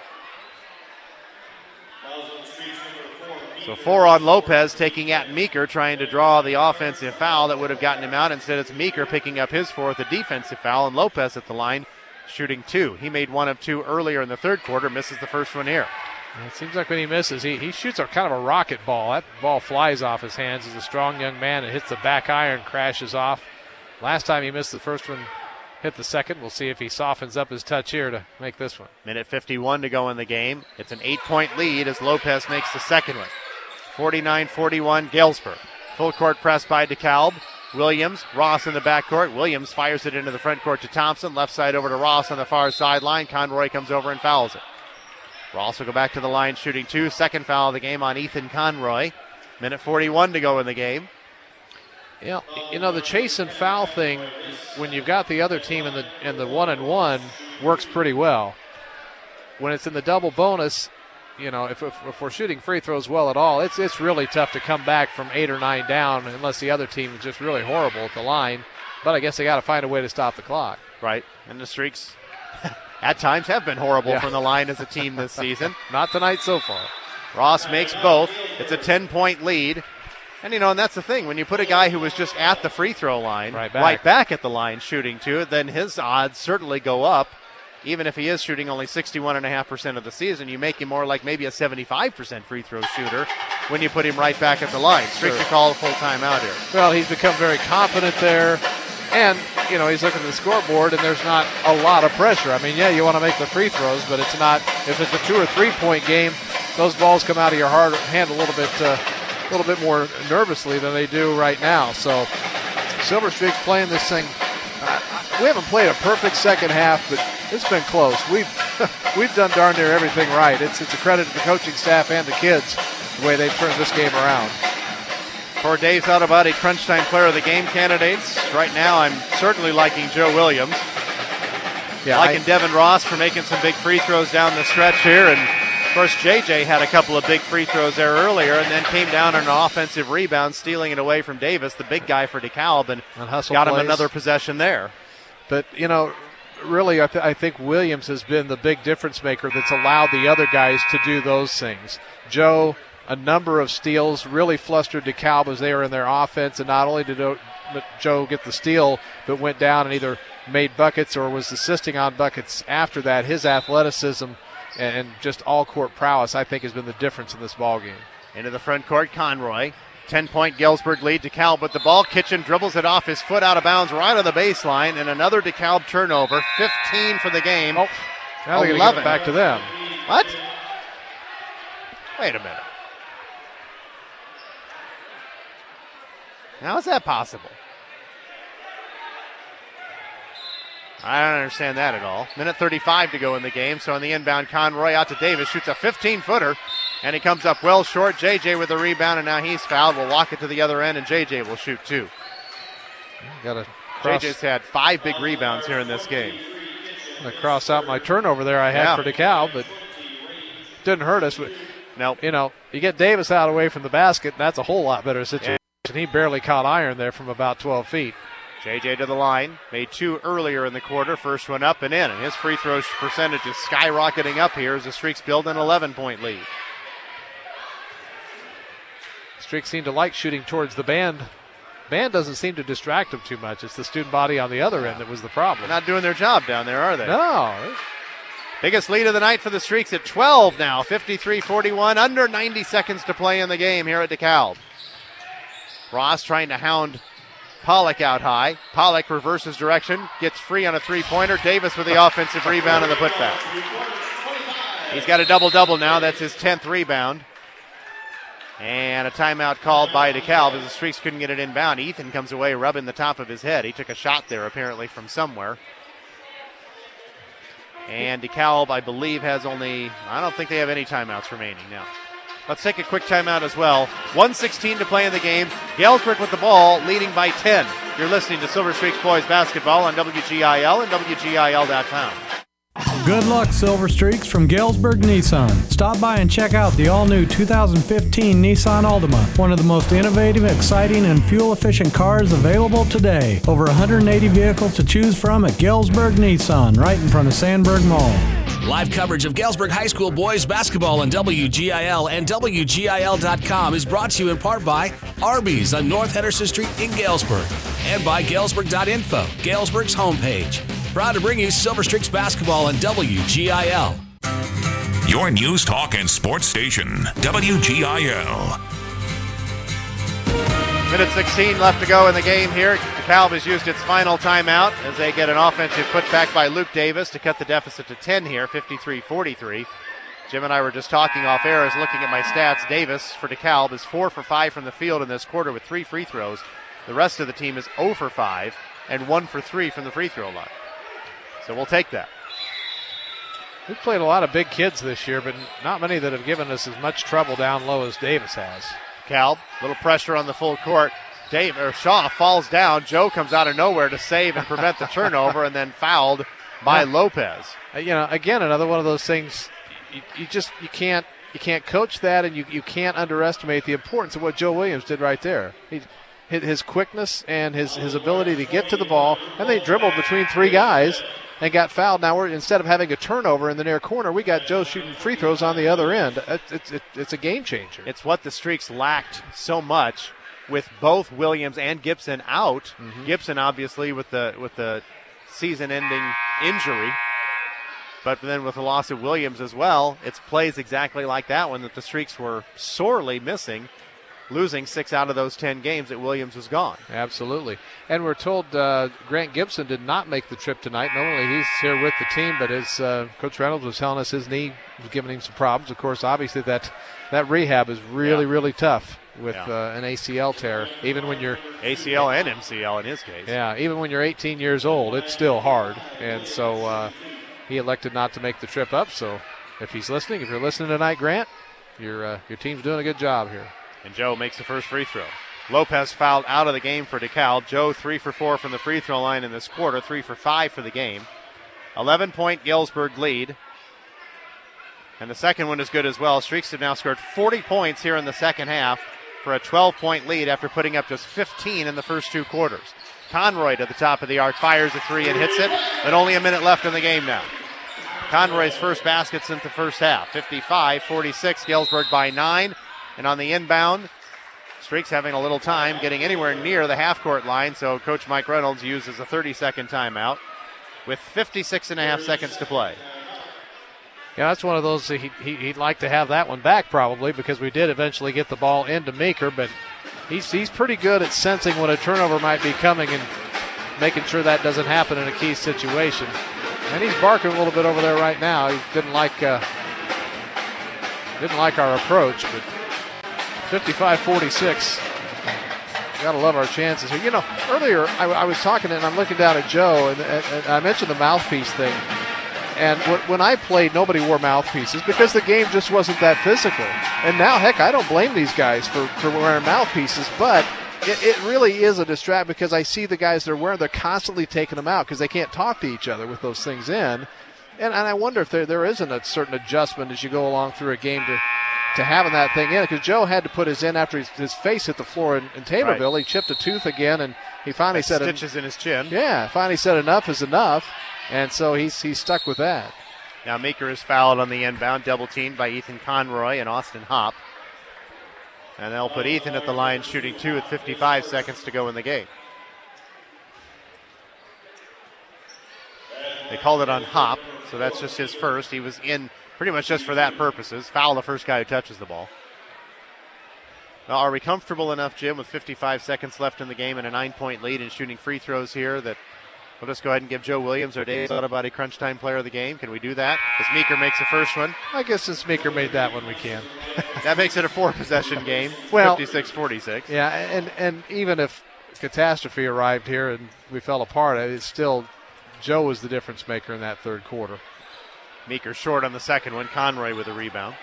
So 4 on Lopez, taking at Meeker, trying to draw the offensive foul that would have gotten him out. Instead, it's Meeker picking up his fourth, a defensive foul, and Lopez at the line shooting 2. He made 1 of 2 earlier in the third quarter, misses the first one here. It seems like when he misses, he shoots a kind of a rocket ball. That ball flies off his hands. He's a strong young man. It hits the back iron, crashes off. Last time he missed the first one, hit the second. We'll see if he softens up his touch here to make this one. Minute 51 to go in the game. It's an 8-point lead as Lopez makes the second one. 49-41 Galesburg. Full court press by DeKalb. Williams, Ross in the backcourt. Williams fires it into the front court to Thompson. Left side over to Ross on the far sideline. Conroy comes over and fouls it. Ross will go back to the line shooting 2. Second foul of the game on Ethan Conroy. Minute 41 to go in the game. Yeah, the chase and foul thing, when you've got the other team in the 1-and-1, works pretty well. When it's in the double bonus, if we're shooting free throws well at all, it's really tough to come back from 8 or 9 down unless the other team is just really horrible at the line. But I guess they got to find a way to stop the clock. Right, and the Streaks at times have been horrible from the line as a team this season. Not tonight so far. Ross makes both. It's a 10-point lead. And, and that's the thing. When you put a guy who was just at the free throw line right back at the line shooting 2, then his odds certainly go up. Even if he is shooting only 61.5% of the season, you make him more like maybe a 75% free throw shooter when you put him right back at the line. Streaks to call a full timeout here. Well, he's become very confident there. And, he's looking at the scoreboard, and there's not a lot of pressure. I mean, yeah, you want to make the free throws, but it's not. If it's a 2 or 3 point game, those balls come out of your hand a little bit more nervously than they do right now. So Silver Streaks playing this thing. We haven't played a perfect second half, but it's been close. We've done darn near everything right. It's a credit to the coaching staff and the kids the way they've turned this game around. For Dave thought about a crunch time player of the game candidates. Right now, I'm certainly liking Joe Williams. Yeah, liking Devin Ross for making some big free throws down the stretch here. And, of course, JJ had a couple of big free throws there earlier and then came down on an offensive rebound, stealing it away from Davis, the big guy for DeKalb, and got him another possession there. But, really, I think Williams has been the big difference maker that's allowed the other guys to do those things. Joe a number of steals, really flustered DeKalb as they were in their offense. And not only did Joe get the steal, but went down and either made buckets or was assisting on buckets after that. His athleticism and just all-court prowess, I think, has been the difference in this ballgame. Into the front court, Conroy. 10-point Galesburg lead. DeKalb with the ball. Kitchen dribbles it off his foot out of bounds right on the baseline, and another DeKalb turnover. 15 for the game. Oh, now they're going to give it back to them. What? Wait a minute. How is that possible? I don't understand that at all. Minute 35 to go in the game. So on the inbound, Conroy out to Davis. Shoots a 15-footer. And he comes up well short. JJ with the rebound, and now he's fouled. We'll walk it to the other end, and JJ will shoot two. JJ's had 5 big rebounds here in this game. I'm going to cross out my turnover there I had for DeKalb, but didn't hurt us. No. You know, you get Davis out away from the basket, and that's a whole lot better situation. Yeah. He barely caught iron there from about 12 feet. JJ to the line. Made 2 earlier in the quarter. First one up and in. And his free throw percentage is skyrocketing up here as the Streaks build an 11-point lead. Streaks seem to like shooting towards the band. Band doesn't seem to distract them too much. It's the student body on the other end that was the problem. They're not doing their job down there, are they? No. Biggest lead of the night for the Streaks at 12 now. 53-41. Under 90 seconds to play in the game here at DeKalb. Ross trying to hound Pollock out high. Pollock reverses direction. Gets free on a three-pointer. Davis with the offensive rebound and the putback. He's got a double-double now. That's his 10th rebound. And a timeout called by DeKalb as the Streaks couldn't get it inbound. Ethan comes away rubbing the top of his head. He took a shot there apparently from somewhere. And DeKalb, I believe, has only, I don't think they have any timeouts remaining now. Let's take a quick timeout as well. 1:16 to play in the game. Galesburg with the ball, leading by 10. You're listening to Silver Streaks Boys Basketball on WGIL and WGIL.com. Good luck, Silver Streaks, from Galesburg Nissan. Stop by and check out the all-new 2015 Nissan Altima, one of the most innovative, exciting, and fuel-efficient cars available today. Over 180 vehicles to choose from at Galesburg Nissan, right in front of Sandburg Mall. Live coverage of Galesburg High School boys basketball on WGIL and WGIL.com is brought to you in part by Arby's on North Henderson Street in Galesburg and by Galesburg.info, Galesburg's homepage. Proud to bring you Silver Streaks basketball on WGIL. Your news, talk, and sports station, WGIL. Minute 16 left to go in the game here. DeKalb has used its final timeout as they get an offensive putback by Luke Davis to cut the deficit to 10 here, 53-43. Jim and I were just talking off air as looking at my stats. Davis for DeKalb is 4 for 5 from the field in this quarter with 3 free throws. The rest of the team is 0 for 5 and 1 for 3 from the free throw line. So we'll take that. We've played a lot of big kids this year, but not many that have given us as much trouble down low as Davis has. DeKalb, little pressure on the full court. Shaw falls down. Joe comes out of nowhere to save and prevent the turnover, and then fouled by Lopez. You know, again, another one of those things. You can't coach that, and you can't underestimate the importance of what Joe Williams did right there. His quickness and his ability to get to the ball, and they dribbled between 3 guys and got fouled. Now instead of having a turnover in the near corner, we got Joe shooting free throws on the other end. It's a game changer. It's what the Streaks lacked so much with both Williams and Gibson out. Mm-hmm. Gibson obviously with the season-ending injury, but then with the loss of Williams as well, it's plays exactly like that one that the Streaks were sorely missing. Losing 6 out of those 10 games that Williams was gone. Absolutely. And we're told Grant Gibson did not make the trip tonight. Normally he's here with the team, but as Coach Reynolds was telling us, his knee was giving him some problems. Of course, obviously that rehab is really tough with an ACL tear. Even when you're ACL and MCL in his case. Yeah, even when you're 18 years old, it's still hard. And so he elected not to make the trip up. So if he's listening, if you're listening tonight, Grant, your team's doing a good job here. And Joe makes the first free throw. Lopez fouled out of the game for DeKalb. Joe 3 for 4 from the free throw line in this quarter, 3 for 5 for the game. 11-point Galesburg lead. And the second one is good as well. Streaks have now scored 40 points here in the second half for a 12-point lead after putting up just 15 in the first 2 quarters. Conroy to the top of the arc, fires a 3 and hits it, but only a minute left in the game now. Conroy's first basket since the first half. 55-46, Galesburg by 9. And on the inbound, Streaks having a little time getting anywhere near the half-court line, so Coach Mike Reynolds uses a 30-second timeout with 56.5 seconds to play. Yeah, that's one of those he'd like to have that one back probably, because we did eventually get the ball into Meeker, but he's pretty good at sensing when a turnover might be coming and making sure that doesn't happen in a key situation. And he's barking a little bit over there right now. He didn't like our approach, but 55-46. Got to love our chances here. You know, earlier I was talking and I'm looking down at Joe, and I mentioned the mouthpiece thing. And when I played, nobody wore mouthpieces because the game just wasn't that physical. And now, heck, I don't blame these guys for wearing mouthpieces, but it really is a distract because I see the guys that are wearing, they're constantly taking them out because they can't talk to each other with those things in. And I wonder if there isn't a certain adjustment as you go along through a game to having that thing in, because Joe had to put his in after his face hit the floor in Taborville. Right. He chipped a tooth again, and he finally said stitches in his chin. Yeah, finally said enough is enough, and so he's stuck with that. Now Meeker is fouled on the inbound, double teamed by Ethan Conroy and Austin Hopp. And they'll put Ethan at the line shooting 2 with 55 seconds to go in the game. They called it on Hopp, so that's just his first. He was in pretty much just for that purposes. Foul the first guy who touches the ball. Now, are we comfortable enough, Jim, with 55 seconds left in the game and a 9-point lead and shooting free throws here that we'll just go ahead and give Joe Williams our Dave's Auto Body Crunch Time player of the game? Can we do that? As Meeker makes the first one. I guess since Meeker made that one, we can. That makes it a 4-possession game, well, 56-46. Yeah, and even if catastrophe arrived here and we fell apart, it's still Joe was the difference maker in that third quarter. Meeker short on the second one. Conroy with a rebound.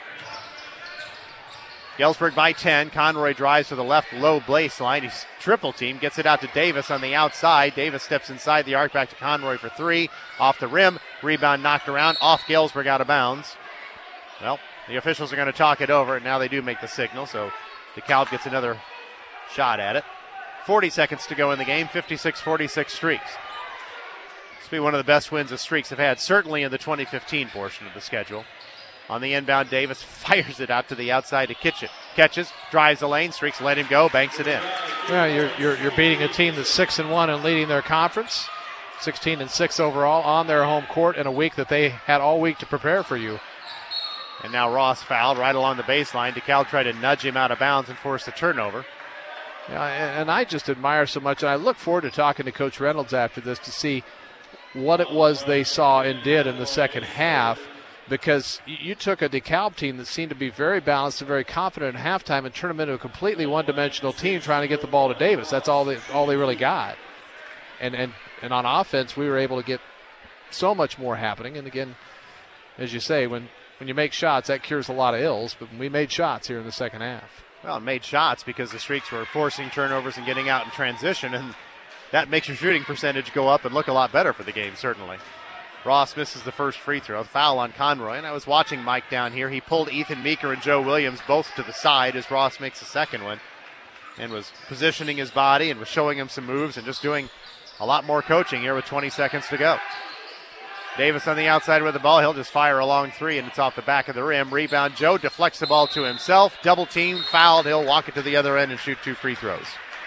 Galesburg by 10. Conroy drives to the left low baseline. He's triple team. Gets it out to Davis on the outside. Davis steps inside the arc back to Conroy for 3. Off the rim. Rebound knocked around. Off Galesburg out of bounds. Well, the officials are going to talk it over, and now they do make the signal, so DeKalb gets another shot at it. 40 seconds to go in the game. 56-46 Streaks. This will be one of the best wins the Streaks have had, certainly in the 2015 portion of the schedule. On the inbound, Davis fires it out to the outside to Kitchen. Catches, drives the lane, Streaks let him go, banks it in. Yeah, you're beating a team that's 6-1 and leading their conference, 16-6 overall on their home court in a week that they had all week to prepare for you. And now Ross fouled right along the baseline. DeKalb tried to nudge him out of bounds and force the turnover. Yeah, and I just admire so much, and I look forward to talking to Coach Reynolds after this to see what it was they saw and did in the second half, because you took a DeKalb team that seemed to be very balanced and very confident at halftime and turned them into a completely one-dimensional team trying to get the ball to Davis. That's all they really got. And on offense, we were able to get so much more happening. And again, as you say, when you make shots, that cures a lot of ills, but we made shots here in the second half. Well, it made shots because the Streaks were forcing turnovers and getting out in transition, and that makes your shooting percentage go up and look a lot better for the game, certainly. Ross misses the first free throw. Foul on Conroy, and I was watching Mike down here. He pulled Ethan Meeker and Joe Williams both to the side as Ross makes the second one and was positioning his body and was showing him some moves and just doing a lot more coaching here with 20 seconds to go. Davis on the outside with the ball. He'll just fire a long three, and it's off the back of the rim. Rebound, Joe deflects the ball to himself. Double team, fouled. He'll walk it to the other end and shoot 2 free throws.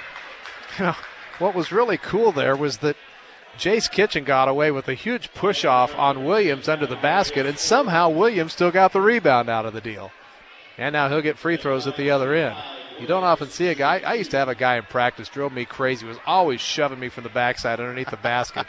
What was really cool there was that Jace Kitchen got away with a huge push-off on Williams under the basket, and somehow Williams still got the rebound out of the deal. And now he'll get free throws at the other end. You don't often see a guy. I used to have a guy in practice, drove me crazy, was always shoving me from the backside underneath the basket.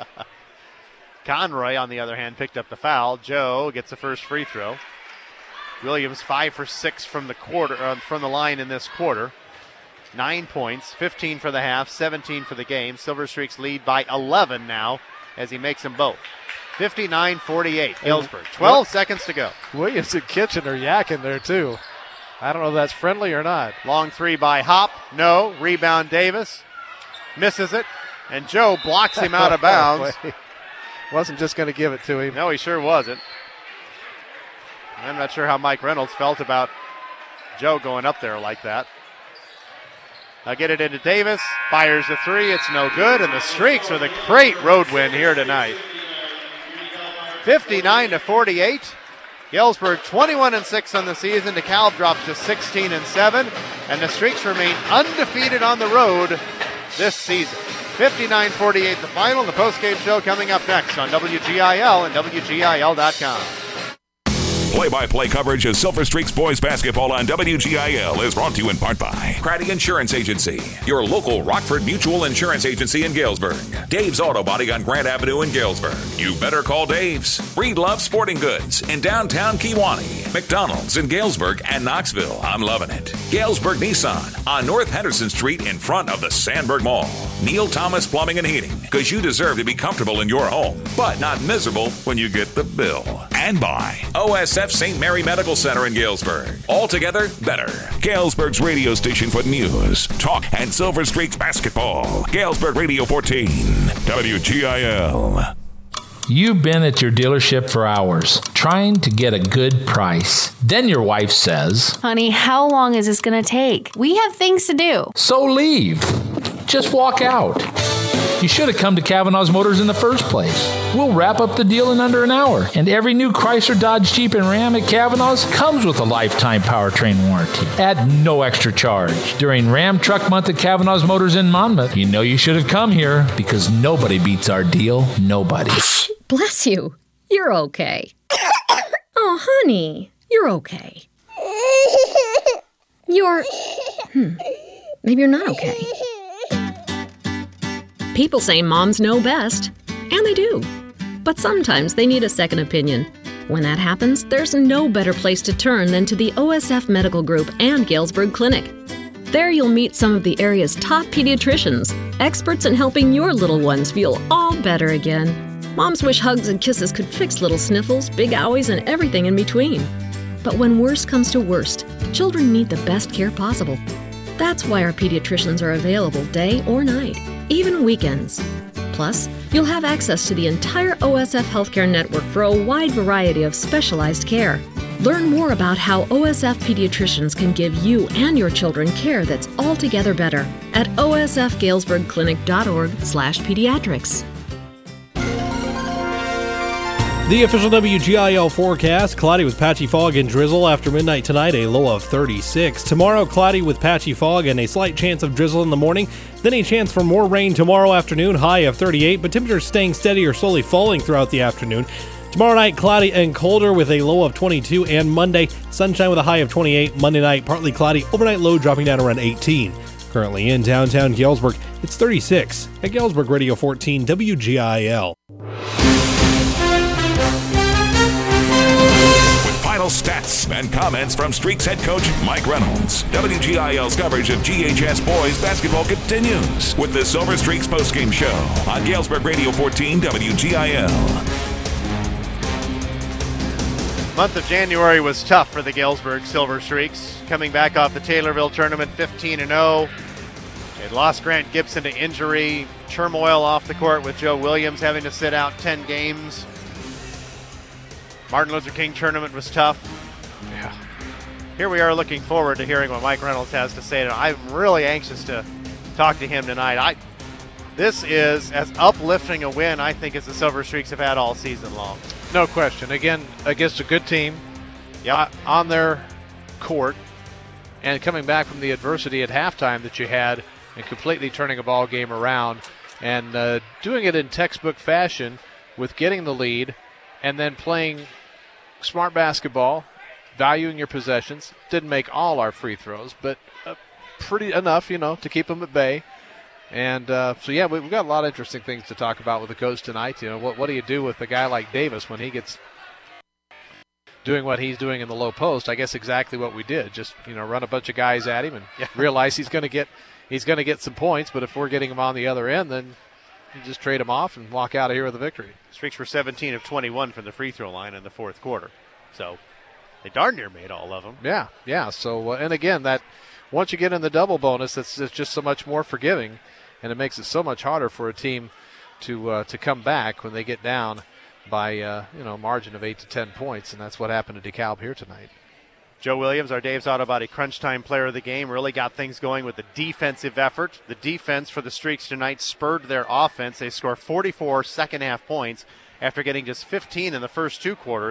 Conroy, on the other hand, picked up the foul. Joe gets the first free throw. Williams 5 for 6 from the line in this quarter. 9 points, 15 for the half, 17 for the game. Silver Streaks lead by 11 now as he makes them both. 59-48, Galesburg. 12 seconds to go. Williams and Kitchen are yakking there, too. I don't know if that's friendly or not. Long three by Hopp. No. Rebound Davis. Misses it. And Joe blocks him out of bounds. Wasn't just going to give it to him. No, he sure wasn't. I'm not sure how Mike Reynolds felt about Joe going up there like that. Now get it into Davis. Fires the three. It's no good. And the Streaks with a great road win here tonight. 59-48. Galesburg 21-6 on the season. DeKalb drops to 16-7, and the Streaks remain undefeated on the road this season. 59-48 the final. The postgame show coming up next on WGIL and WGIL.com. Play-by-play coverage of Silver Streaks boys basketball on WGIL is brought to you in part by Craddy Insurance Agency, your local Rockford Mutual Insurance Agency in Galesburg. Dave's Auto Body on Grant Avenue in Galesburg. You better call Dave's. Breedlove Sporting Goods in downtown Kewanee. McDonald's in Galesburg and Knoxville. I'm loving it. Galesburg Nissan on North Henderson Street in front of the Sandberg Mall. Neil Thomas Plumbing and Heating, because you deserve to be comfortable in your home, but not miserable when you get the bill. And by OSF St. Mary Medical Center in Galesburg. Altogether better. Galesburg's radio station for news, talk, and Silver Streaks basketball. Galesburg Radio 14, WGIL. You've been at your dealership for hours, trying to get a good price. Then your wife says, "Honey, how long is this going to take? We have things to do." "So leave. Just walk out. You should have come to Cavanaugh's Motors in the first place. We'll wrap up the deal in under an hour, and every new Chrysler, Dodge, Jeep, and Ram at Cavanaugh's comes with a lifetime powertrain warranty at no extra charge. During Ram Truck Month at Cavanaugh's Motors in Monmouth, you know you should have come here because nobody beats our deal. Nobody." Bless you. You're okay. Oh, honey, you're okay. Maybe you're not okay. People say moms know best, and they do. But sometimes they need a second opinion. When that happens, there's no better place to turn than to the OSF Medical Group and Galesburg Clinic. There you'll meet some of the area's top pediatricians, experts in helping your little ones feel all better again. Moms wish hugs and kisses could fix little sniffles, big owies, and everything in between. But when worst comes to worst, children need the best care possible. That's why our pediatricians are available day or night, even weekends. Plus, you'll have access to the entire OSF healthcare network for a wide variety of specialized care. Learn more about how OSF pediatricians can give you and your children care that's altogether better at osfgalesburgclinic.org/pediatrics. The official WGIL forecast, cloudy with patchy fog and drizzle after midnight tonight, a low of 36. Tomorrow, cloudy with patchy fog and a slight chance of drizzle in the morning. Then a chance for more rain tomorrow afternoon, high of 38, but temperatures staying steady or slowly falling throughout the afternoon. Tomorrow night, cloudy and colder with a low of 22, and Monday, sunshine with a high of 28. Monday night, partly cloudy, overnight low dropping down around 18. Currently in downtown Galesburg, it's 36 at Galesburg Radio 14 WGIL. Final stats and comments from Streaks head coach Mike Reynolds. WGIL's coverage of GHS boys basketball continues with the Silver Streaks postgame show on Galesburg Radio 14 WGIL. Month of January was tough for the Galesburg Silver Streaks. Coming back off the Taylorville tournament 15-0. They lost Grant Gibson to injury. Turmoil off the court with Joe Williams having to sit out 10 games. Martin Luther King tournament was tough. Yeah. Here we are looking forward to hearing what Mike Reynolds has to say. I'm really anxious to talk to him tonight. This is as uplifting a win, I think, as the Silver Streaks have had all season long. No question. Again, against a good team on their court, and coming back from the adversity at halftime that you had and completely turning a ball game around and doing it in textbook fashion with getting the lead and then playing smart basketball, valuing your possessions. Didn't make all our free throws, but pretty enough, to keep them at bay. And we've got a lot of interesting things to talk about with the coach tonight. What do you do with a guy like Davis when he gets doing what he's doing in the low post? I guess exactly what we did. Just run a bunch of guys at him and realize he's going to get some points. But if we're getting him on the other end, then you just trade him off and walk out of here with a victory. Streaks were 17 of 21 from the free throw line in the fourth quarter. So they darn near made all of them. Yeah. So, and again, that once you get in the double bonus, it's just so much more forgiving, and it makes it so much harder for a team to come back when they get down by a margin of 8 to 10 points, and that's what happened to DeKalb here tonight. Joe Williams, our Dave's Auto Body Crunch Time player of the game, really got things going with the defensive effort. The defense for the Streaks tonight spurred their offense. They score 44 second-half points after getting just 15 in the first two quarters.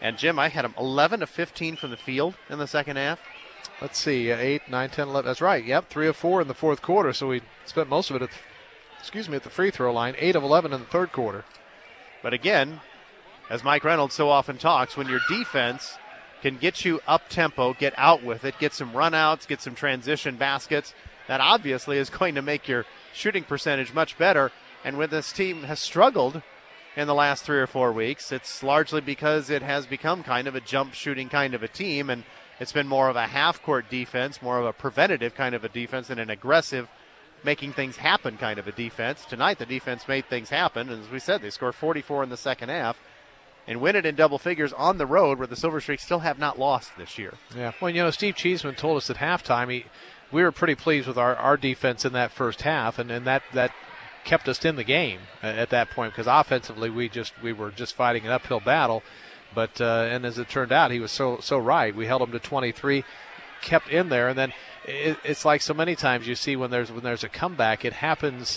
And, Jim, I had them 11 of 15 from the field in the second half. Let's see, 8, 9, 10, 11. That's right. Yep, 3 of 4 in the fourth quarter. So we spent most of it at the free throw line. 8 of 11 in the third quarter. But again, as Mike Reynolds so often talks, when your defense can get you up tempo, get out with it, get some runouts, get some transition baskets, that obviously is going to make your shooting percentage much better. And when this team has struggled in the last 3 or 4 weeks, it's largely because it has become kind of a jump shooting kind of a team, and it's been more of a half-court defense, more of a preventative kind of a defense than an aggressive, making things happen kind of a defense. Tonight the defense made things happen, and as we said, they scored 44 in the second half and win it in double figures on the road where the Silver Streaks still have not lost this year. Yeah, well, Steve Cheeseman told us at halftime we were pretty pleased with our defense in that first half, and that kept us in the game at that point because offensively we were just fighting an uphill battle. But and as it turned out, he was so right. We held them to 23, kept in there, and then it's like so many times you see when there's a comeback, it happens.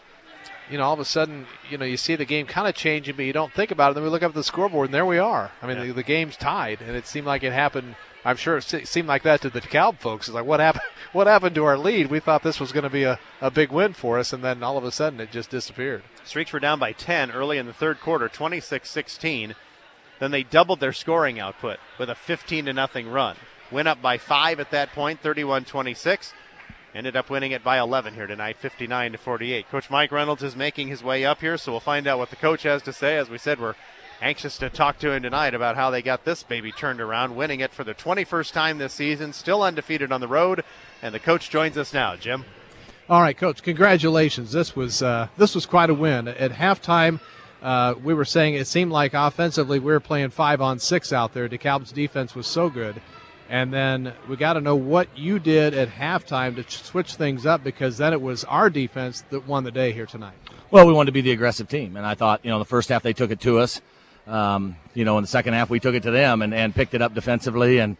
All of a sudden, you see the game kind of changing, but you don't think about it. Then we look up at the scoreboard, and there we are. I mean, the game's tied, and it seemed like it happened. I'm sure it seemed like that to the DeKalb folks. It's like, what happened? What happened to our lead? We thought this was going to be a big win for us, and then all of a sudden it just disappeared. Streaks were down by 10 early in the third quarter, 26-16. Then they doubled their scoring output with a 15-0 run. Went up by 5 at that point, 31-26. Ended up winning it by 11 here tonight, 59-48. Coach Mike Reynolds is making his way up here, so we'll find out what the coach has to say. As we said, we're anxious to talk to him tonight about how they got this baby turned around, winning it for the 21st time this season, still undefeated on the road. And the coach joins us now. Jim. All right, Coach, congratulations. This was quite a win. At halftime, we were saying it seemed like offensively we were playing 5-on-6 out there. DeKalb's defense was so good. And then we got to know what you did at halftime to switch things up, because then it was our defense that won the day here tonight. Well, we wanted to be the aggressive team, and I thought, the first half they took it to us. In the second half we took it to them and picked it up defensively, and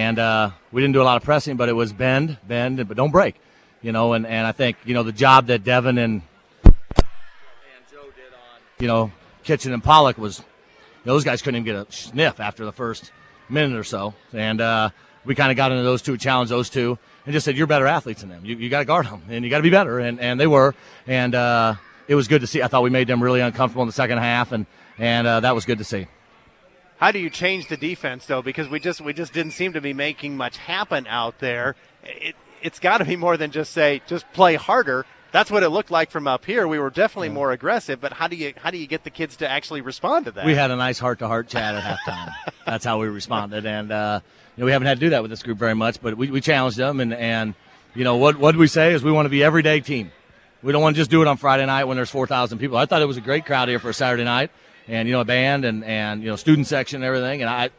we didn't do a lot of pressing, but it was bend, but don't break, and I think, the job that Devin and Joe did on, Kitchen and Pollock was, those guys couldn't even get a sniff after the first minute or so, and we kind of got into those two, challenged those two, and just said, you're better athletes than them. You got to guard them, and you got to be better, and they were, and it was good to see. I thought we made them really uncomfortable in the second half, and that was good to see. How do you change the defense, though? Because we just didn't seem to be making much happen out there. It's got to be more than just play harder. That's what it looked like from up here. We were definitely more aggressive, but how do you get the kids to actually respond to that? We had a nice heart-to-heart chat at halftime. That's how we responded, and we haven't had to do that with this group very much, but we challenged them, and what we say is we want to be everyday team. We don't want to just do it on Friday night when there's 4,000 people. I thought it was a great crowd here for a Saturday night, and a band and student section and everything, and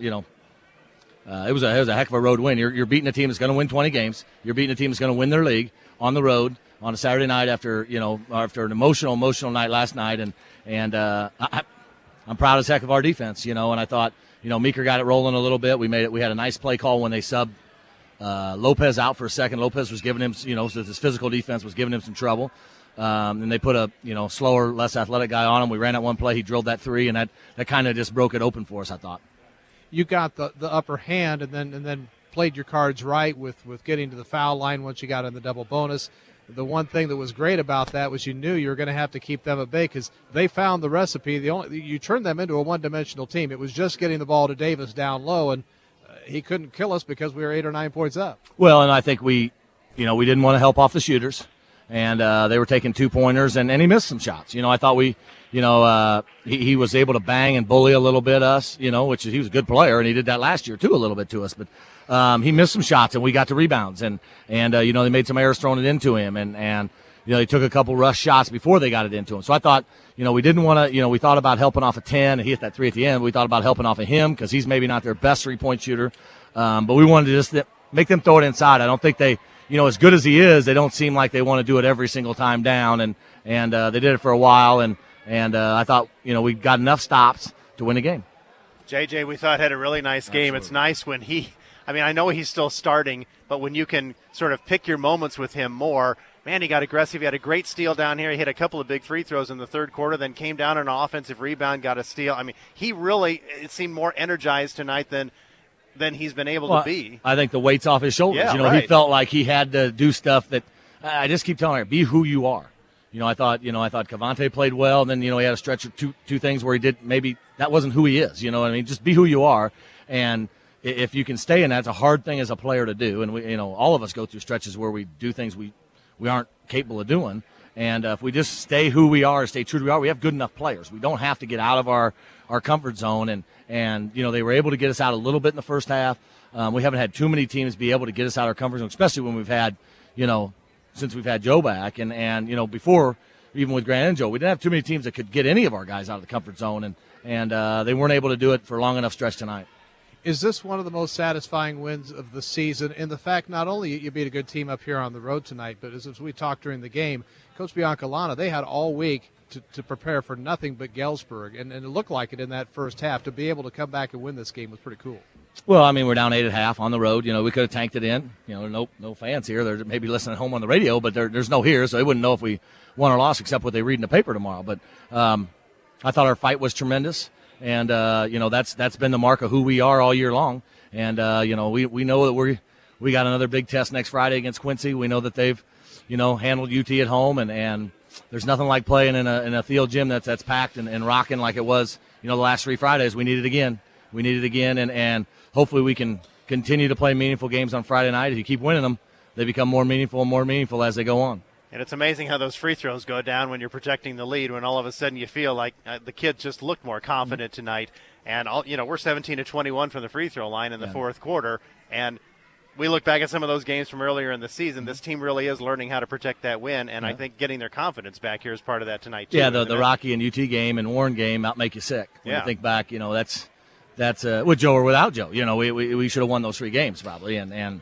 it was a heck of a road win. You're beating a team that's going to win 20 games. You're beating a team that's going to win their league on the road on a Saturday night after an emotional night last night, and I'm proud as heck of our defense, and I thought, Meeker got it rolling a little bit. We had a nice play call when they subbed Lopez out for a second. Lopez was giving him, so his physical defense was giving him some trouble. And they put a, slower, less athletic guy on him. We ran that one play. He drilled that three, and that kind of just broke it open for us, I thought. You got the upper hand and then played your cards right with getting to the foul line once you got in the double bonus. The one thing that was great about that was you knew you were going to have to keep them at bay because they found the recipe. You turned them into a one-dimensional team. It was just getting the ball to Davis down low, and he couldn't kill us because we were 8 or 9 points up. Well, and I think we didn't want to help off the shooters, and they were taking 2-pointers, and he missed some shots. I thought he was able to bang and bully a little bit us, which he was a good player, and he did that last year too a little bit to us, but he missed some shots, and we got to rebounds, and they made some errors throwing it into him, and they took a couple rush shots before they got it into him. So I thought, we didn't want to, we thought about helping off a 10, and he hit that 3 at the end. We thought about helping off of him because he's maybe not their best 3-point shooter, but we wanted to just make them throw it inside. I don't think they, as good as he is, they don't seem like they want to do it every single time down, and they did it for a while, and I thought, we got enough stops to win the game. JJ, we thought, had a really nice game. Absolutely. It's nice when I know he's still starting, but when you can sort of pick your moments with him more, man, he got aggressive. He had a great steal down here. He hit a couple of big free throws in the third quarter, then came down on an offensive rebound, got a steal. I mean, he really seemed more energized tonight than he's been able to be. I think the weight's off his shoulders. Yeah, He felt like he had to do stuff that I just keep telling her, be who you are. I thought Cavante played well, and then, he had a stretch of two things where he did maybe that wasn't who he is. You know what I mean? Just be who you are. And if you can stay in that, it's a hard thing as a player to do. And we, all of us go through stretches where we do things we aren't capable of doing. And if we just stay who we are, stay true to who we are, we have good enough players. We don't have to get out of our comfort zone. And they were able to get us out a little bit in the first half. We haven't had too many teams be able to get us out of our comfort zone, especially when we've had, since we've had Joe back. And before, even with Grant and Joe, we didn't have too many teams that could get any of our guys out of the comfort zone. And they weren't able to do it for a long enough stretch tonight. Is this one of the most satisfying wins of the season in the fact not only you beat a good team up here on the road tonight, but as we talked during the game, Coach Biancalana, they had all week to prepare for nothing but Galesburg, and it looked like it in that first half. To be able to come back and win this game was pretty cool. Well, I mean, we're down 8 at half on the road. We could have tanked it in. No fans here. They're maybe listening at home on the radio, but there's no here, so they wouldn't know if we won or lost except what they read in the paper tomorrow. But I thought our fight was tremendous, and that's been the mark of who we are all year long. And we know that we got another big test next Friday against Quincy. We know that they've handled UT at home, and there's nothing like playing in a field gym that's packed and rocking like it was the last 3 Fridays. We need it again. And hopefully we can continue to play meaningful games on Friday night. If you keep winning them, they become more meaningful as they go on. And it's amazing how those free throws go down when you're protecting the lead, when all of a sudden you feel like the kids just looked more confident tonight. And we're 17-21 from the free throw line in the fourth quarter, and we look back at some of those games from earlier in the season. This team really is learning how to protect that win, and I think getting their confidence back here is part of that tonight too. Yeah, the Rocky and UT game and Warren game make you sick. When you think back, that's with Joe or without Joe. We should have won those 3 games probably, and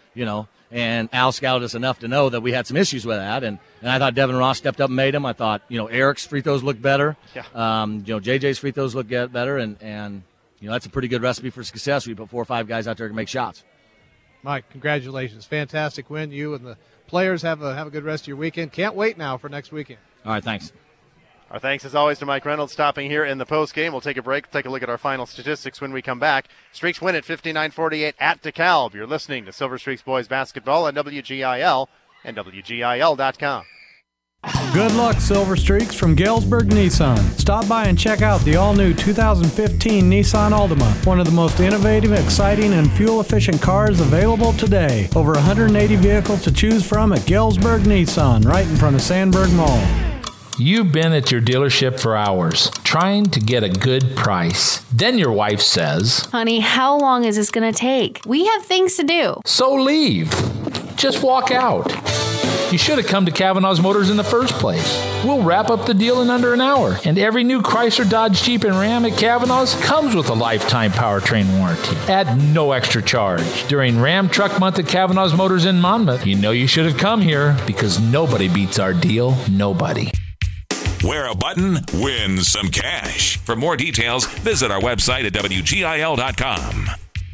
Al scouted us enough to know that we had some issues with that, and I thought Devin Ross stepped up and made them. I thought Eric's free throws looked better. Yeah. JJ's free throws looked better, and that's a pretty good recipe for success. We put 4 or 5 guys out there to make shots. Mike, congratulations. Fantastic win. You and the players have a good rest of your weekend. Can't wait now for next weekend. All right, thanks. Our thanks, as always, to Mike Reynolds stopping here in the postgame. We'll take a break, take a look at our final statistics when we come back. Streaks win at 59-48 at DeKalb. You're listening to Silver Streaks Boys Basketball on WGIL and WGIL.com. Good luck, Silver Streaks, from Galesburg Nissan. Stop by and check out the all-new 2015 Nissan Altima, one of the most innovative, exciting, and fuel-efficient cars available today. Over 180 vehicles to choose from at Galesburg Nissan, right in front of Sandburg Mall. You've been at your dealership for hours, trying to get a good price. Then your wife says, "Honey, how long is this going to take? We have things to do." "So leave. Just walk out. You should have come to Cavanaugh's Motors in the first place. We'll wrap up the deal in under an hour, and every new Chrysler, Dodge, Jeep, and Ram at Cavanaugh's comes with a lifetime powertrain warranty at no extra charge. During Ram Truck Month at Cavanaugh's Motors in Monmouth, you should have come here because nobody beats our deal. Nobody." Wear a button, win some cash. For more details, visit our website at WGIL.com.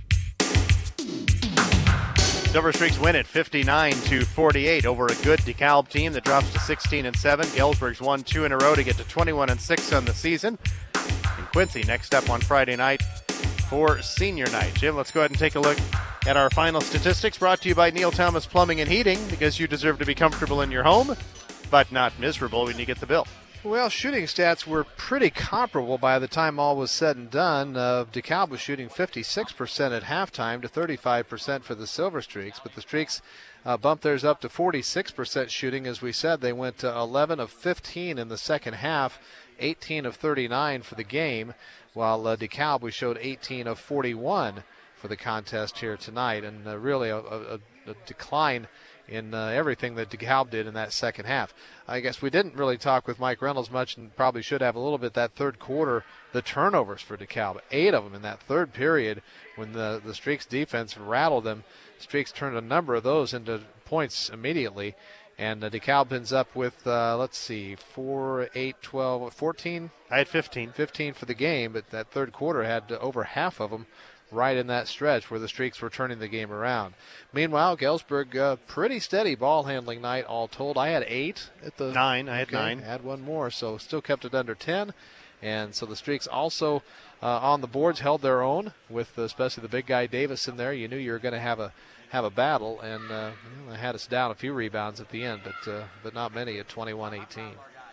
Silver Streaks win at 59-48 over a good DeKalb team that drops to 16-7. Galesburg's won 2 in a row to get to 21-6 on the season. And Quincy next up on Friday night for senior night. Jim, let's go ahead and take a look at our final statistics, brought to you by Neil Thomas Plumbing and Heating, because you deserve to be comfortable in your home, but not miserable when you get the bill. Well, shooting stats were pretty comparable by the time all was said and done. DeKalb was shooting 56% at halftime to 35% for the Silver Streaks, but the Streaks bumped theirs up to 46% shooting. As we said, they went 11 of 15 in the second half, 18 of 39 for the game, while DeKalb, we showed 18 of 41 for the contest here tonight, and really a decline in everything that DeKalb did in that second half. I guess we didn't really talk with Mike Reynolds much, and probably should have a little bit that third quarter, the turnovers for DeKalb. 8 of them in that third period when the Streaks defense rattled them. Streaks turned a number of those into points immediately, and DeKalb ends up with, 4, 8, 12, 14? I had 15. 15 for the game, but that third quarter had over half of them right in that stretch where the Streaks were turning the game around. Meanwhile, Galesburg, pretty steady ball handling night all told. I had 8 at the 9. I had 9. Had one more, so still kept it under 10. And so the Streaks also on the boards held their own with especially the big guy Davis in there. You knew you were going to have a battle, and they had us down a few rebounds at the end, but not many at 21-18.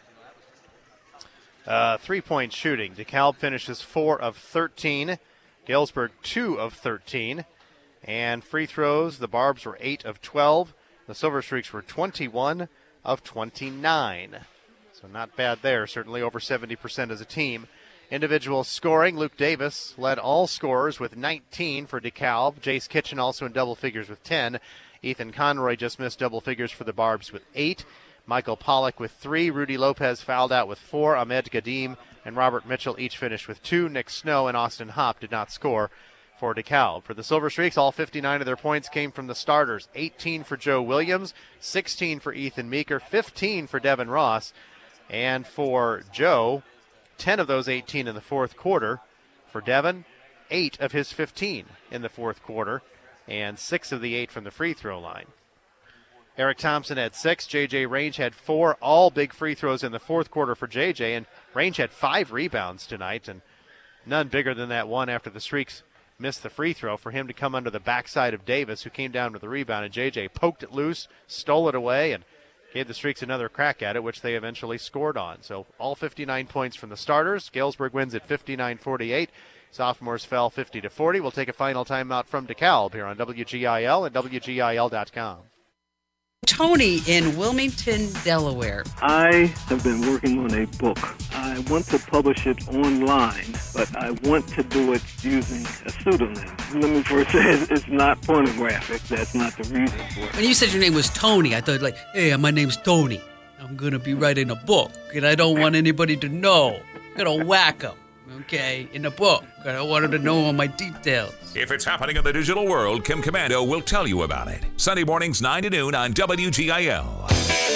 3-point shooting. DeKalb finishes 4 of 13. Galesburg 2 of 13. And free throws, the Barbs were 8 of 12. The Silver Streaks were 21 of 29. So not bad there, certainly over 70% as a team. Individual scoring, Luke Davis led all scorers with 19 for DeKalb. Jace Kitchen also in double figures with 10. Ethan Conroy just missed double figures for the Barbs with 8. Michael Pollock with 3. Rudy Lopez fouled out with 4. Ahmed Gadim and Robert Mitchell each finished with 2. Nick Snow and Austin Hopp did not score for DeKalb. For the Silver Streaks, all 59 of their points came from the starters. 18 for Joe Williams, 16 for Ethan Meeker, 15 for Devin Ross. And for Joe, 10 of those 18 in the fourth quarter. For Devin, 8 of his 15 in the fourth quarter, and 6 of the 8 from the free throw line. Eric Thompson had 6. J.J. Range had 4. All big free throws in the fourth quarter for J.J. And Range had 5 rebounds tonight, and none bigger than that one after the Streaks missed the free throw for him to come under the backside of Davis, who came down with the rebound, and J.J. poked it loose, stole it away, and gave the Streaks another crack at it, which they eventually scored on. So all 59 points from the starters. Galesburg wins at 59-48. Sophomores fell 50-40. We'll take a final timeout from DeKalb here on WGIL and WGIL.com. Tony in Wilmington, Delaware. I have been working on a book. I want to publish it online, but I want to do it using a pseudonym. Let me first say it's not pornographic. That's not the reason for it. When you said your name was Tony, I thought like, hey, my name's Tony. I'm going to be writing a book, and I don't want anybody to know. I'm going to whack them, okay, in the book. I don't want them to know all my details. If it's happening in the digital world, Kim Commando will tell you about it. Sunday mornings 9 to noon on WGIL.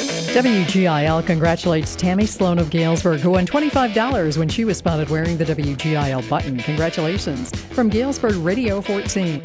WGIL congratulates Tammy Sloan of Galesburg, who won $25 when she was spotted wearing the WGIL button. Congratulations from Galesburg Radio 14.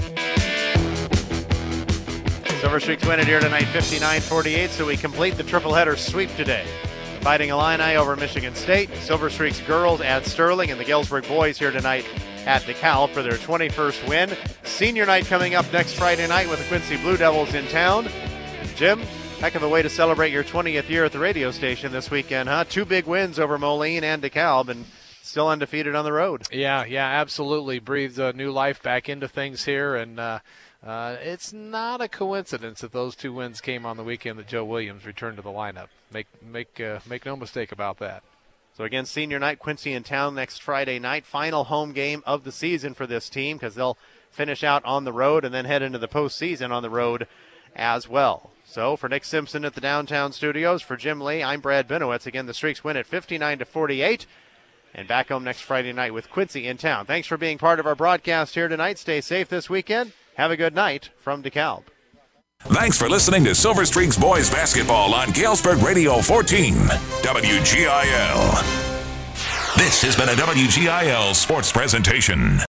Silver Streaks win it here tonight, 59-48, so we complete the triple-header sweep today. Fighting Illini over Michigan State, Silver Streaks girls at Sterling, and the Galesburg boys here tonight at DeKalb for their 21st win. Senior night coming up next Friday night with the Quincy Blue Devils in town. Jim, heck of a way to celebrate your 20th year at the radio station this weekend, huh? 2 big wins over Moline and DeKalb, and still undefeated on the road. Yeah, absolutely. Breathed new life back into things here, and it's not a coincidence that those 2 wins came on the weekend that Joe Williams returned to the lineup. Make no mistake about that. So again, senior night, Quincy in town next Friday night. Final home game of the season for this team because they'll finish out on the road and then head into the postseason on the road as well. So for Nick Simpson at the downtown studios, for Jim Lee, I'm Brad Benowitz. Again, the Streaks win at 59-48 and back home next Friday night with Quincy in town. Thanks for being part of our broadcast here tonight. Stay safe this weekend. Have a good night from DeKalb. Thanks for listening to Silver Streaks Boys Basketball on Galesburg Radio 14, WGIL. This has been a WGIL sports presentation.